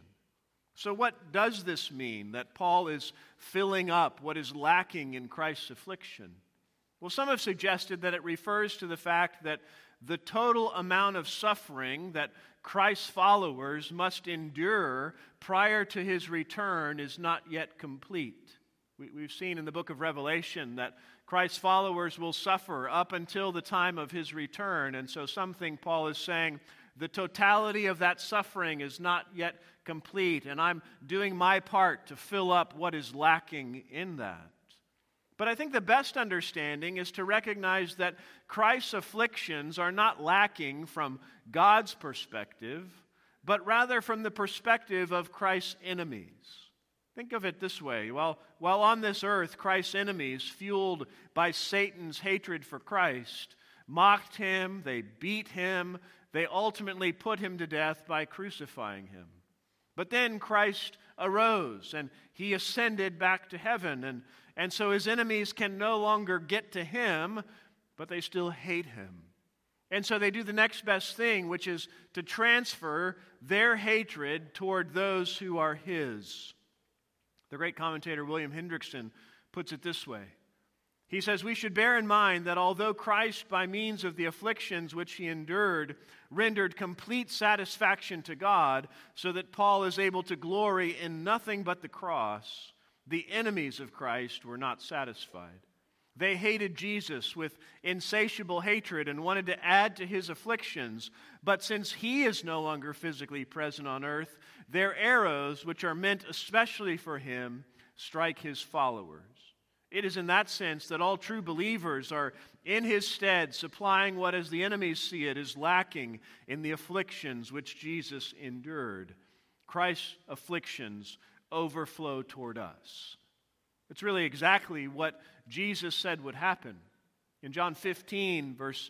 So what does this mean, that Paul is filling up what is lacking in Christ's affliction? Well, some have suggested that it refers to the fact that the total amount of suffering that Christ's followers must endure prior to his return is not yet complete. We've seen in the book of Revelation that Christ's followers will suffer up until the time of his return. And so some think Paul is saying the totality of that suffering is not yet complete, and I'm doing my part to fill up what is lacking in that. But I think the best understanding is to recognize that Christ's afflictions are not lacking from God's perspective, but rather from the perspective of Christ's enemies. Think of it this way. While on this earth, Christ's enemies, fueled by Satan's hatred for Christ, mocked him, they beat him, they ultimately put him to death by crucifying him. But then Christ arose and he ascended back to heaven, and so his enemies can no longer get to him, but they still hate him. And so they do the next best thing, which is to transfer their hatred toward those who are his. The great commentator William Hendrickson puts it this way. He says, we should bear in mind that although Christ, by means of the afflictions which he endured, rendered complete satisfaction to God, so that Paul is able to glory in nothing but the cross, the enemies of Christ were not satisfied. They hated Jesus with insatiable hatred and wanted to add to his afflictions. But since he is no longer physically present on earth, their arrows, which are meant especially for him, strike his followers. It is in that sense that all true believers are in his stead, supplying what, as the enemies see it, is lacking in the afflictions which Jesus endured. Christ's afflictions overflow toward us. It's really exactly what Jesus said would happen. In John 15, verse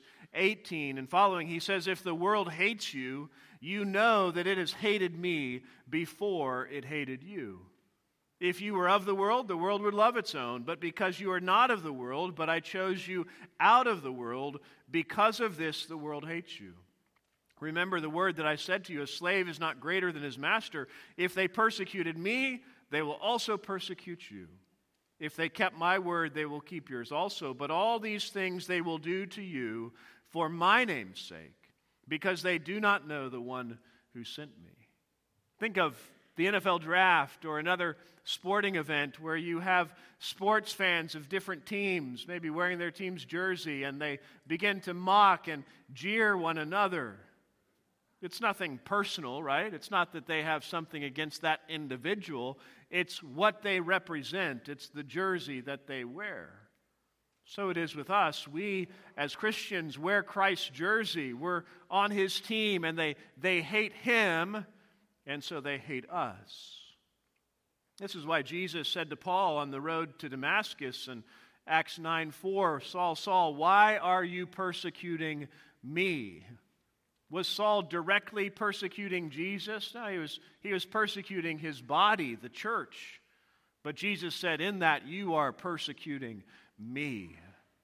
18 and following, he says, if the world hates you, you know that it has hated me before it hated you. If you were of the world would love its own. But because you are not of the world, but I chose you out of the world, because of this the world hates you. Remember the word that I said to you, a slave is not greater than his master. If they persecuted me, they will also persecute you. If they kept my word, they will keep yours also. But all these things they will do to you for my name's sake, because they do not know the one who sent me. Think of the NFL draft or another sporting event where you have sports fans of different teams, maybe wearing their team's jersey, and they begin to mock and jeer one another. It's nothing personal, right? It's not that they have something against that individual. It's what they represent. It's the jersey that they wear. So it is with us. We, as Christians, wear Christ's jersey. We're on his team, and they hate him, and so they hate us. This is why Jesus said to Paul on the road to Damascus in Acts 9:4, Saul, Saul, why are you persecuting me? Was Saul directly persecuting Jesus? No, he was persecuting his body, the church. But Jesus said, in that you are persecuting me.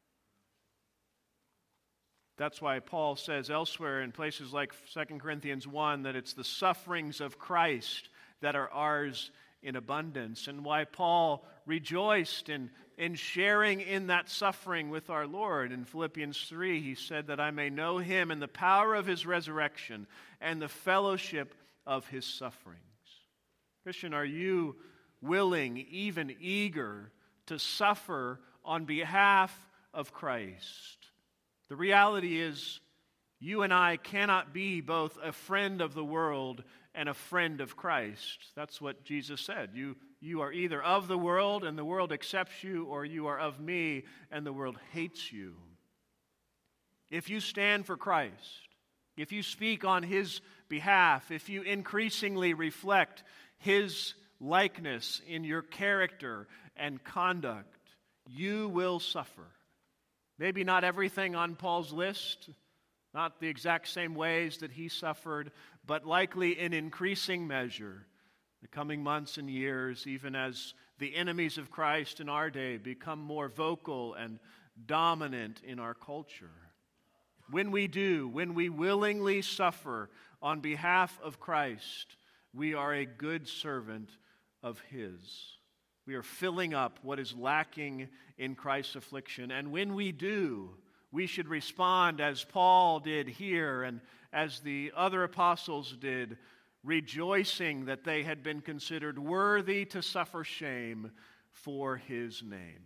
That's why Paul says elsewhere in places like 2 Corinthians 1 that it's the sufferings of Christ that are ours in abundance, and why Paul rejoiced in sharing in that suffering with our Lord. In Philippians 3, he said that I may know him in the power of his resurrection and the fellowship of his sufferings. Christian, are you willing, even eager, to suffer on behalf of Christ? The reality is, you and I cannot be both a friend of the world and a friend of Christ. That's what Jesus said. You are either of the world and the world accepts you, or you are of me and the world hates you. If you stand for Christ, if you speak on his behalf, if you increasingly reflect his likeness in your character and conduct, you will suffer. Maybe not everything on Paul's list, not the exact same ways that he suffered, but likely in increasing measure the coming months and years, even as the enemies of Christ in our day become more vocal and dominant in our culture. When we willingly suffer on behalf of Christ, we are a good servant of his. We are filling up what is lacking in Christ's affliction. And when we do, we should respond as Paul did here and as the other apostles did, rejoicing that they had been considered worthy to suffer shame for his name.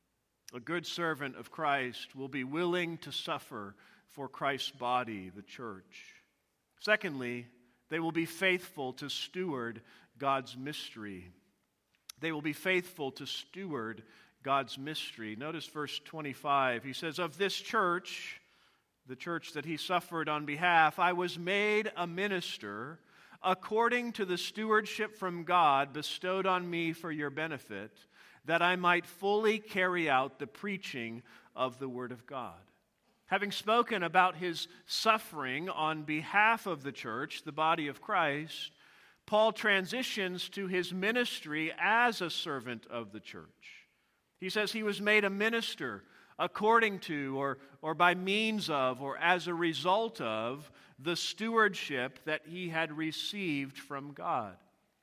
A good servant of Christ will be willing to suffer for Christ's body, the church. Secondly, they will be faithful to steward God's mystery. They will be faithful to steward God's mystery. Notice verse 25. He says, of this church, the church that he suffered on behalf, I was made a minister according to the stewardship from God bestowed on me for your benefit, that I might fully carry out the preaching of the word of God. Having spoken about his suffering on behalf of the church, the body of Christ, Paul transitions to his ministry as a servant of the church. He says he was made a minister according to or by means of or as a result of the stewardship that he had received from God.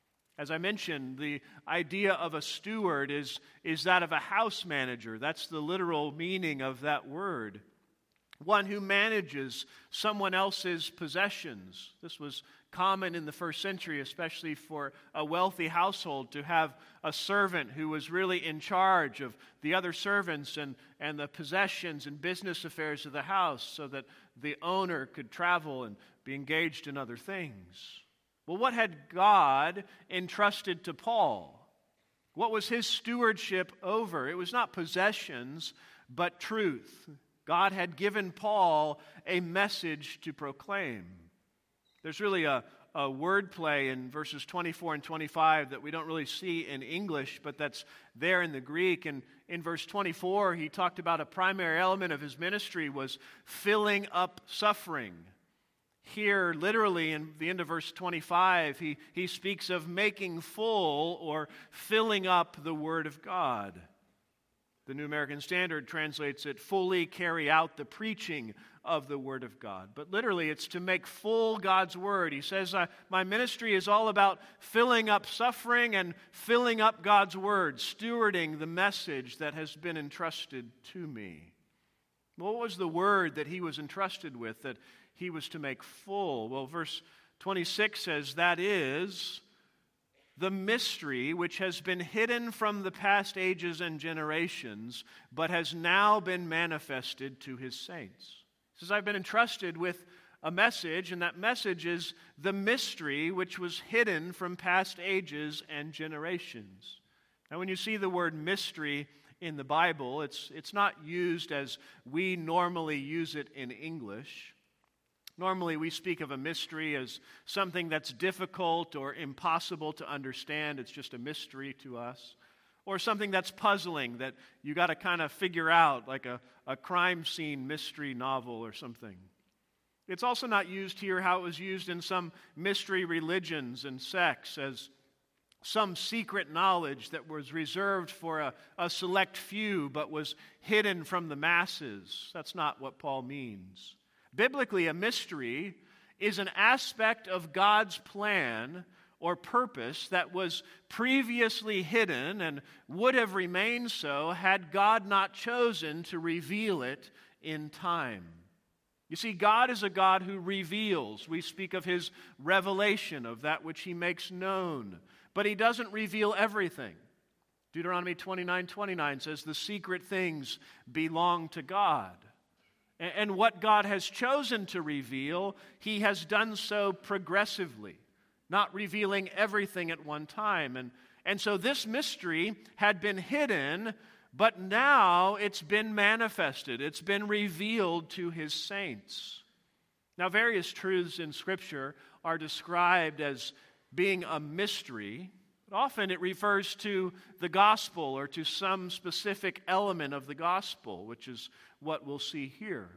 As I mentioned, the idea of a steward is that of a house manager. That's the literal meaning of that word. One who manages someone else's possessions. This was common in the first century, especially for a wealthy household, to have a servant who was really in charge of the other servants and the possessions and business affairs of the house so that the owner could travel and be engaged in other things. Well, what had God entrusted to Paul? What was his stewardship over? It was not possessions, but truth. God had given Paul a message to proclaim. There's really a wordplay in verses 24 and 25 that we don't really see in English, but that's there in the Greek. And in verse 24, he talked about a primary element of his ministry was filling up suffering. Here, literally, in the end of verse 25, he speaks of making full or filling up the Word of God. The New American Standard translates it, fully carry out the preaching of the Word of God. But literally, it's to make full God's Word. He says, my ministry is all about filling up suffering and filling up God's Word, stewarding the message that has been entrusted to me. What was the word that he was entrusted with that he was to make full? Well, verse 26 says, that is the mystery which has been hidden from the past ages and generations, but has now been manifested to his saints. He says, I've been entrusted with a message, and that message is the mystery which was hidden from past ages and generations. Now, when you see the word mystery in the Bible, it's not used as we normally use it in English. Normally, we speak of a mystery as something that's difficult or impossible to understand. It's just a mystery to us. Or something that's puzzling that you got to kind of figure out, like a crime scene mystery novel or something. It's also not used here how it was used in some mystery religions and sects as some secret knowledge that was reserved for a select few but was hidden from the masses. That's not what Paul means. Biblically, a mystery is an aspect of God's plan or purpose that was previously hidden and would have remained so had God not chosen to reveal it in time. You see, God is a God who reveals. We speak of his revelation, of that which he makes known. But he doesn't reveal everything. Deuteronomy 29:29 says the secret things belong to God. And what God has chosen to reveal, he has done so progressively, not revealing everything at one time. And so this mystery had been hidden, but now it's been manifested. It's been revealed to his saints. Now, various truths in Scripture are described as being a mystery, but often it refers to the gospel or to some specific element of the gospel, which is what we'll see here.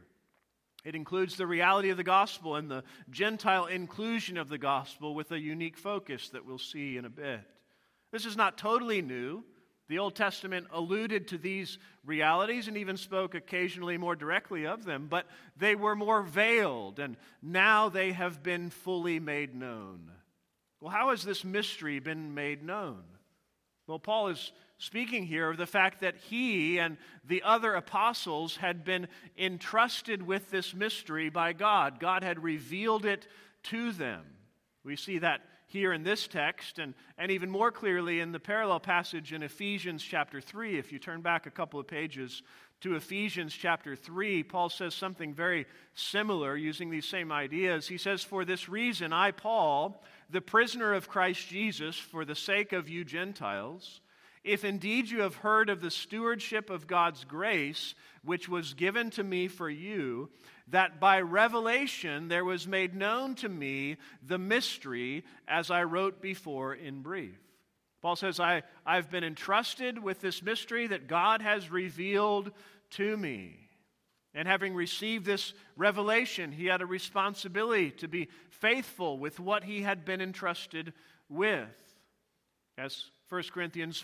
It includes the reality of the gospel and the Gentile inclusion of the gospel with a unique focus that we'll see in a bit. This is not totally new. The Old Testament alluded to these realities and even spoke occasionally more directly of them, but they were more veiled, and now they have been fully made known. Well, how has this mystery been made known? Well, Paul is speaking here of the fact that he and the other apostles had been entrusted with this mystery by God. God had revealed it to them. We see that here in this text, and even more clearly in the parallel passage in Ephesians chapter 3. If you turn back a couple of pages to Ephesians chapter 3, Paul says something very similar using these same ideas. He says, "For this reason, I, Paul, the prisoner of Christ Jesus, for the sake of you Gentiles, if indeed you have heard of the stewardship of God's grace, which was given to me for you, that by revelation there was made known to me the mystery, as I wrote before in brief." Paul says, I've been entrusted with this mystery that God has revealed to me. And having received this revelation, he had a responsibility to be faithful with what he had been entrusted with. As 1 Corinthians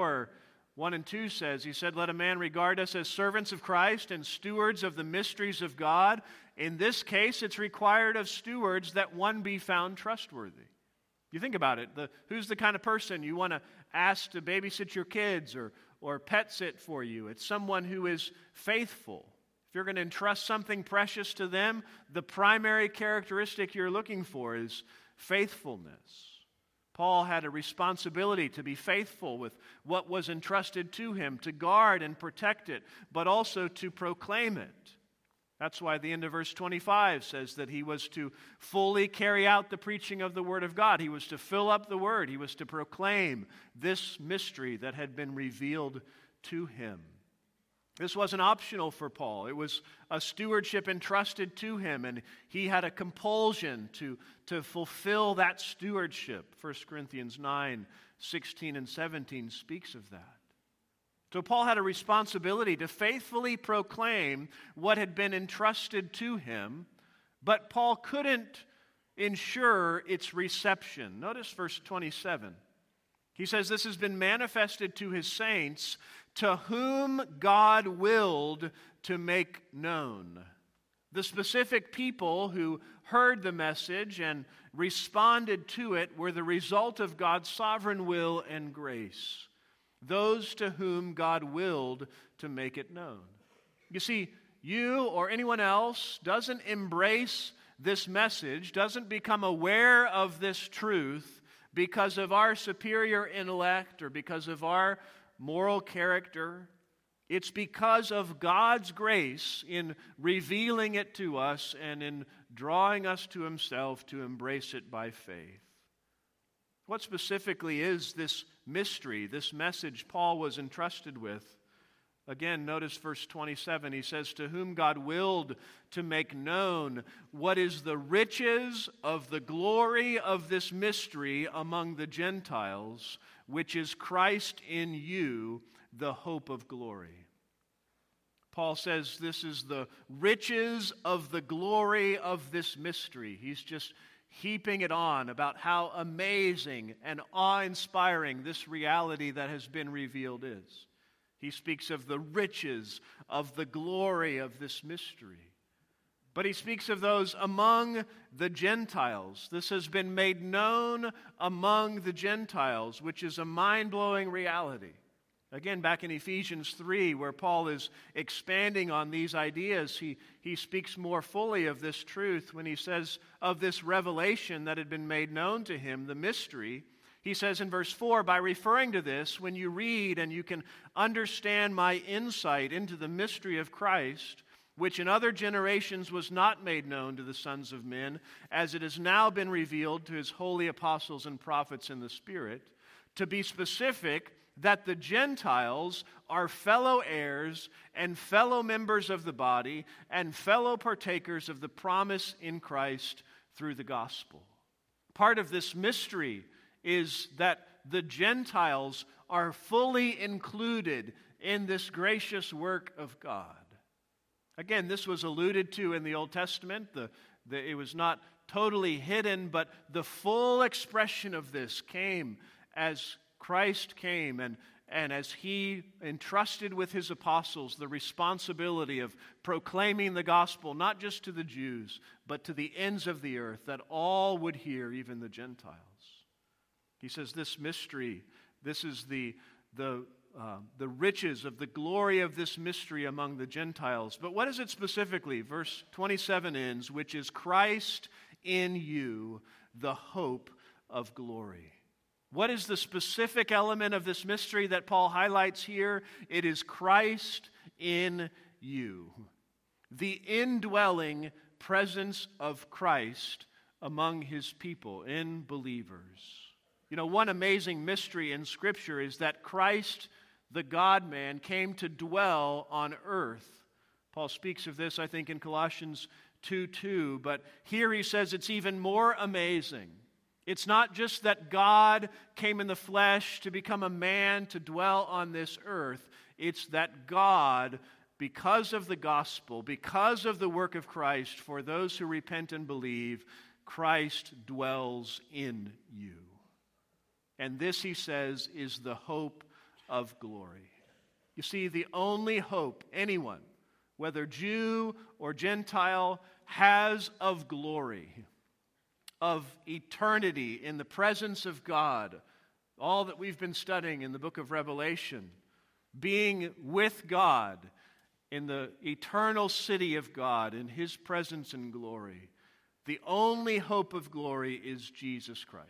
4:1-2 says, he said, "Let a man regard us as servants of Christ and stewards of the mysteries of God. In this case, it's required of stewards that one be found trustworthy." You think about it. Who's the kind of person you want to ask to babysit your kids or pet sit for you? It's someone who is faithful. If you're going to entrust something precious to them, the primary characteristic you're looking for is faithfulness. Paul had a responsibility to be faithful with what was entrusted to him, to guard and protect it, but also to proclaim it. That's why the end of verse 25 says that he was to fully carry out the preaching of the Word of God. He was to fill up the Word. He was to proclaim this mystery that had been revealed to him. This wasn't optional for Paul. It was a stewardship entrusted to him, and he had a compulsion to fulfill that stewardship. 1 Corinthians 9:16-17 speaks of that. So Paul had a responsibility to faithfully proclaim what had been entrusted to him, but Paul couldn't ensure its reception. Notice verse 27. He says, "This has been manifested to his saints, to whom God willed to make known." The specific people who heard the message and responded to it were the result of God's sovereign will and grace. Those to whom God willed to make it known. You see, you or anyone else doesn't embrace this message, doesn't become aware of this truth because of our superior intellect or because of our moral character. It's because of God's grace in revealing it to us and in drawing us to Himself to embrace it by faith. What specifically is this mystery, this message Paul was entrusted with? Again, notice verse 27. He says, to whom God willed to make known what is the riches of the glory of this mystery among the Gentiles, which is Christ in you, the hope of glory. Paul says this is the riches of the glory of this mystery. He's just heaping it on about how amazing and awe-inspiring this reality that has been revealed is. He speaks of the riches of the glory of this mystery. But he speaks of those among the Gentiles. This has been made known among the Gentiles, which is a mind-blowing reality. Again, back in Ephesians 3, where Paul is expanding on these ideas, he speaks more fully of this truth when he says of this revelation that had been made known to him, the mystery. He says in verse 4, by referring to this, when you read and you can understand my insight into the mystery of Christ, which in other generations was not made known to the sons of men, as it has now been revealed to His holy apostles and prophets in the Spirit, to be specific, that the Gentiles are fellow heirs and fellow members of the body and fellow partakers of the promise in Christ through the gospel. Part of this mystery is that the Gentiles are fully included in this gracious work of God. Again, this was alluded to in the Old Testament. It was not totally hidden, but the full expression of this came as Christ came and as He entrusted with His apostles the responsibility of proclaiming the gospel, not just to the Jews, but to the ends of the earth, that all would hear, even the Gentiles. He says this mystery, this is the riches of the glory of this mystery among the Gentiles. But what is it specifically? Verse 27 ends, which is Christ in you, the hope of glory. What is the specific element of this mystery that Paul highlights here? It is Christ in you. The indwelling presence of Christ among His people, in believers. You know, one amazing mystery in Scripture is that Christ, the God-man, came to dwell on earth. Paul speaks of this, I think, in Colossians 2:2, but here he says it's even more amazing. It's not just that God came in the flesh to become a man to dwell on this earth. It's that God, because of the gospel, because of the work of Christ, for those who repent and believe, Christ dwells in you. And this, he says, is the hope of glory. You see, the only hope anyone, whether Jew or Gentile, has of glory, of eternity in the presence of God, all that we've been studying in the book of Revelation, being with God in the eternal city of God, in His presence and glory. The only hope of glory is Jesus Christ.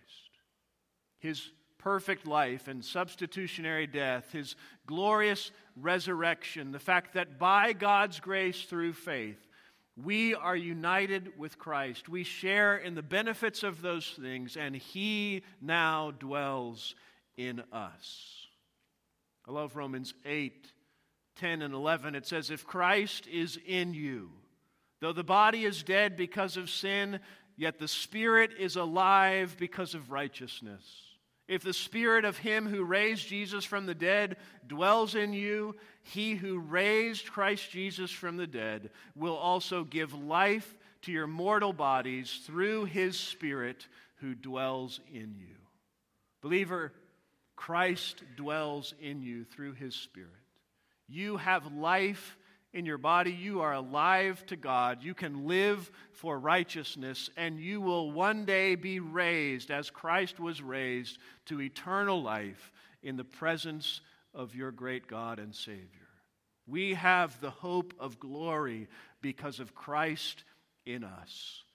His perfect life and substitutionary death, His glorious resurrection, the fact that by God's grace through faith, we are united with Christ. We share in the benefits of those things, and He now dwells in us. I love Romans 8, 10, and 11. It says, if Christ is in you, though the body is dead because of sin, yet the Spirit is alive because of righteousness. If the Spirit of Him who raised Jesus from the dead dwells in you, He who raised Christ Jesus from the dead will also give life to your mortal bodies through His Spirit who dwells in you. Believer, Christ dwells in you through His Spirit. You have life in your body. You are alive to God. You can live for righteousness, and you will one day be raised, as Christ was raised, to eternal life in the presence of your great God and Savior. We have the hope of glory because of Christ in us.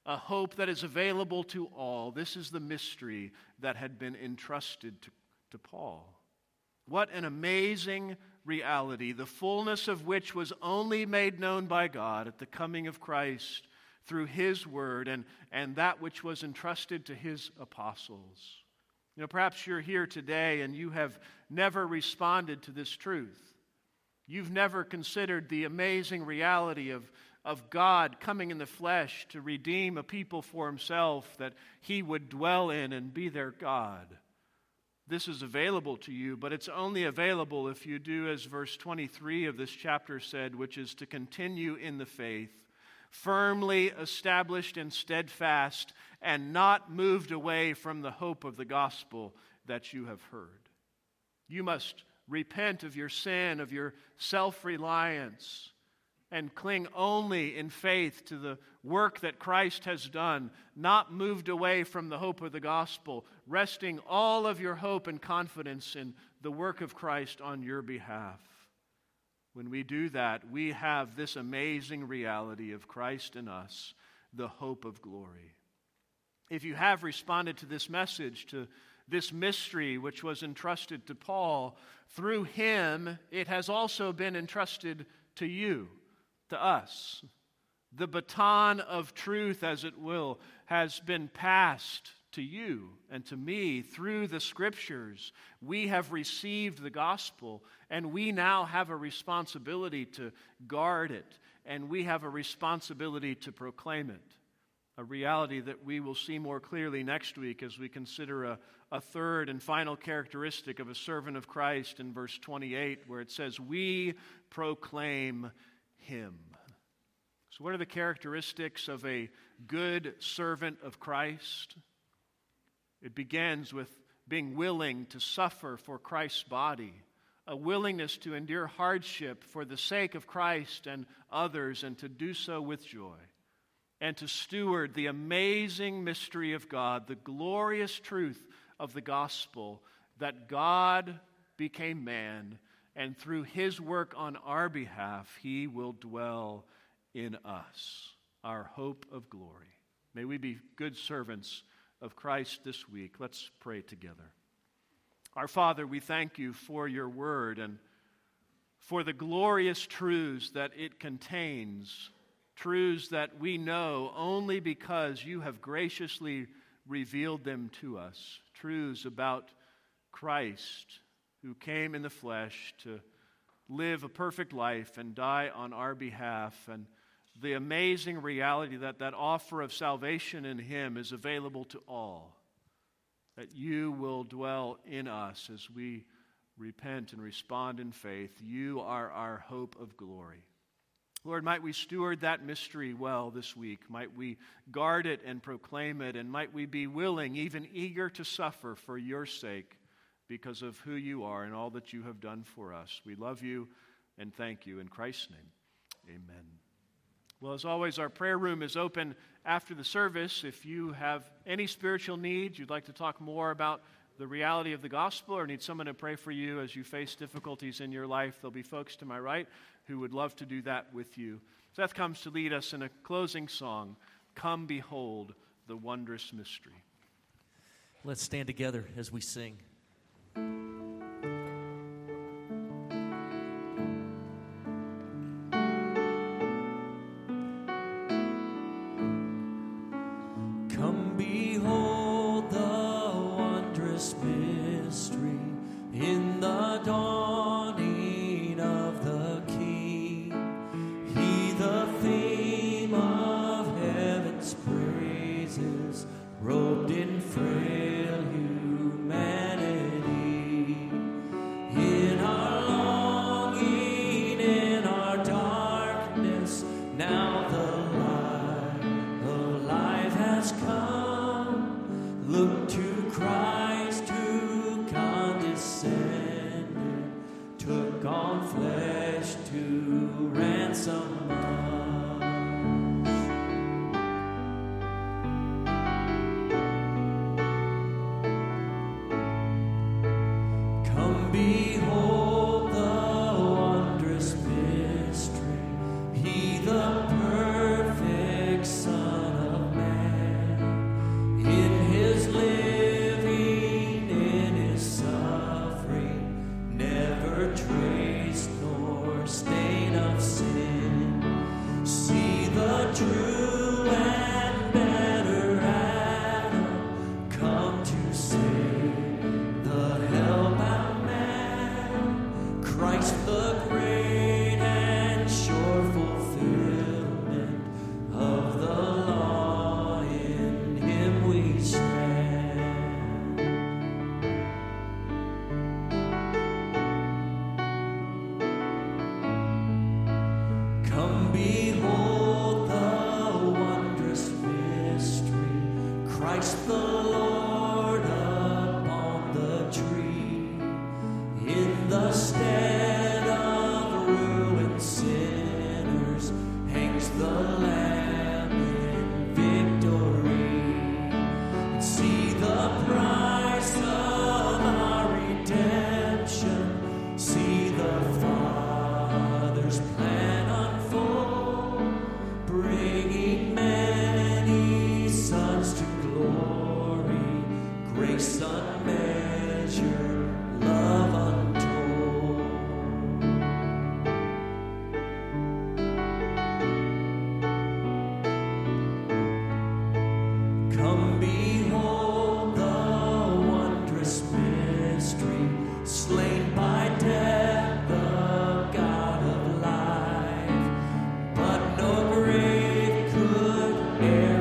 a hope that is available to all. This is the mystery that had been entrusted to Paul. What an amazing reality, the fullness of which was only made known by God at the coming of Christ through His Word and that which was entrusted to His apostles. Perhaps you're here today and you have never responded to this truth. You've never considered the amazing reality of God coming in the flesh to redeem a people for Himself, that He would dwell in and be their God. This is available to you, but it's only available if you do as verse 23 of this chapter said, which is to continue in the faith, firmly established and steadfast, and not moved away from the hope of the gospel that you have heard. You must repent of your sin, of your self-reliance, and cling only in faith to the work that Christ has done, not moved away from the hope of the gospel, resting all of your hope and confidence in the work of Christ on your behalf. When we do that, we have this amazing reality of Christ in us, the hope of glory. If you have responded to this message, to this mystery which was entrusted to Paul, through him it has also been entrusted to you, to us. The baton of truth, as it will, has been passed to you and to me through the Scriptures. We have received the gospel, and we now have a responsibility to guard it, and we have a responsibility to proclaim it. A reality that we will see more clearly next week as we consider a third and final characteristic of a servant of Christ in verse 28, where it says, "We proclaim Him." So what are the characteristics of a good servant of Christ? It begins with being willing to suffer for Christ's body, a willingness to endure hardship for the sake of Christ and others, and to do so with joy, and to steward the amazing mystery of God, the glorious truth of the gospel, that God became man, and through His work on our behalf, He will dwell in us, our hope of glory. May we be good servants of Christ this week. Let's pray together. Our Father, we thank You for Your word and for the glorious truths that it contains, truths that we know only because You have graciously revealed them to us, truths about Christ, who came in the flesh to live a perfect life and die on our behalf, and the amazing reality that that offer of salvation in Him is available to all, that You will dwell in us as we repent and respond in faith. You are our hope of glory. Lord, might we steward that mystery well this week. Might we guard it and proclaim it, and might we be willing, even eager to suffer for Your sake because of who You are and all that You have done for us. We love You and thank You. In Christ's name, amen. Well, as always, our prayer room is open after the service. If you have any spiritual needs, you'd like to talk more about the reality of the gospel, or need someone to pray for you as you face difficulties in your life, there'll be folks to my right who would love to do that with you. Seth comes to lead us in a closing song, "Come Behold the Wondrous Mystery." Let's stand together as we sing. Come behold the wondrous mystery in the dawning of the King. He, the theme of heaven's praises, robed in frail humanity. In our longing, in our darkness, now the light of life has come. Look to Christ who condescended, Christ the Lord upon the tree, in the stead of ruined sinners, hangs the Lamb in victory. And see the price of our redemption, see the Father's plan unfold, bringing many sons to glory, grace unmeasured, love untold. Come behold the wondrous mystery, slain by death, the God of life, but no grave could e'er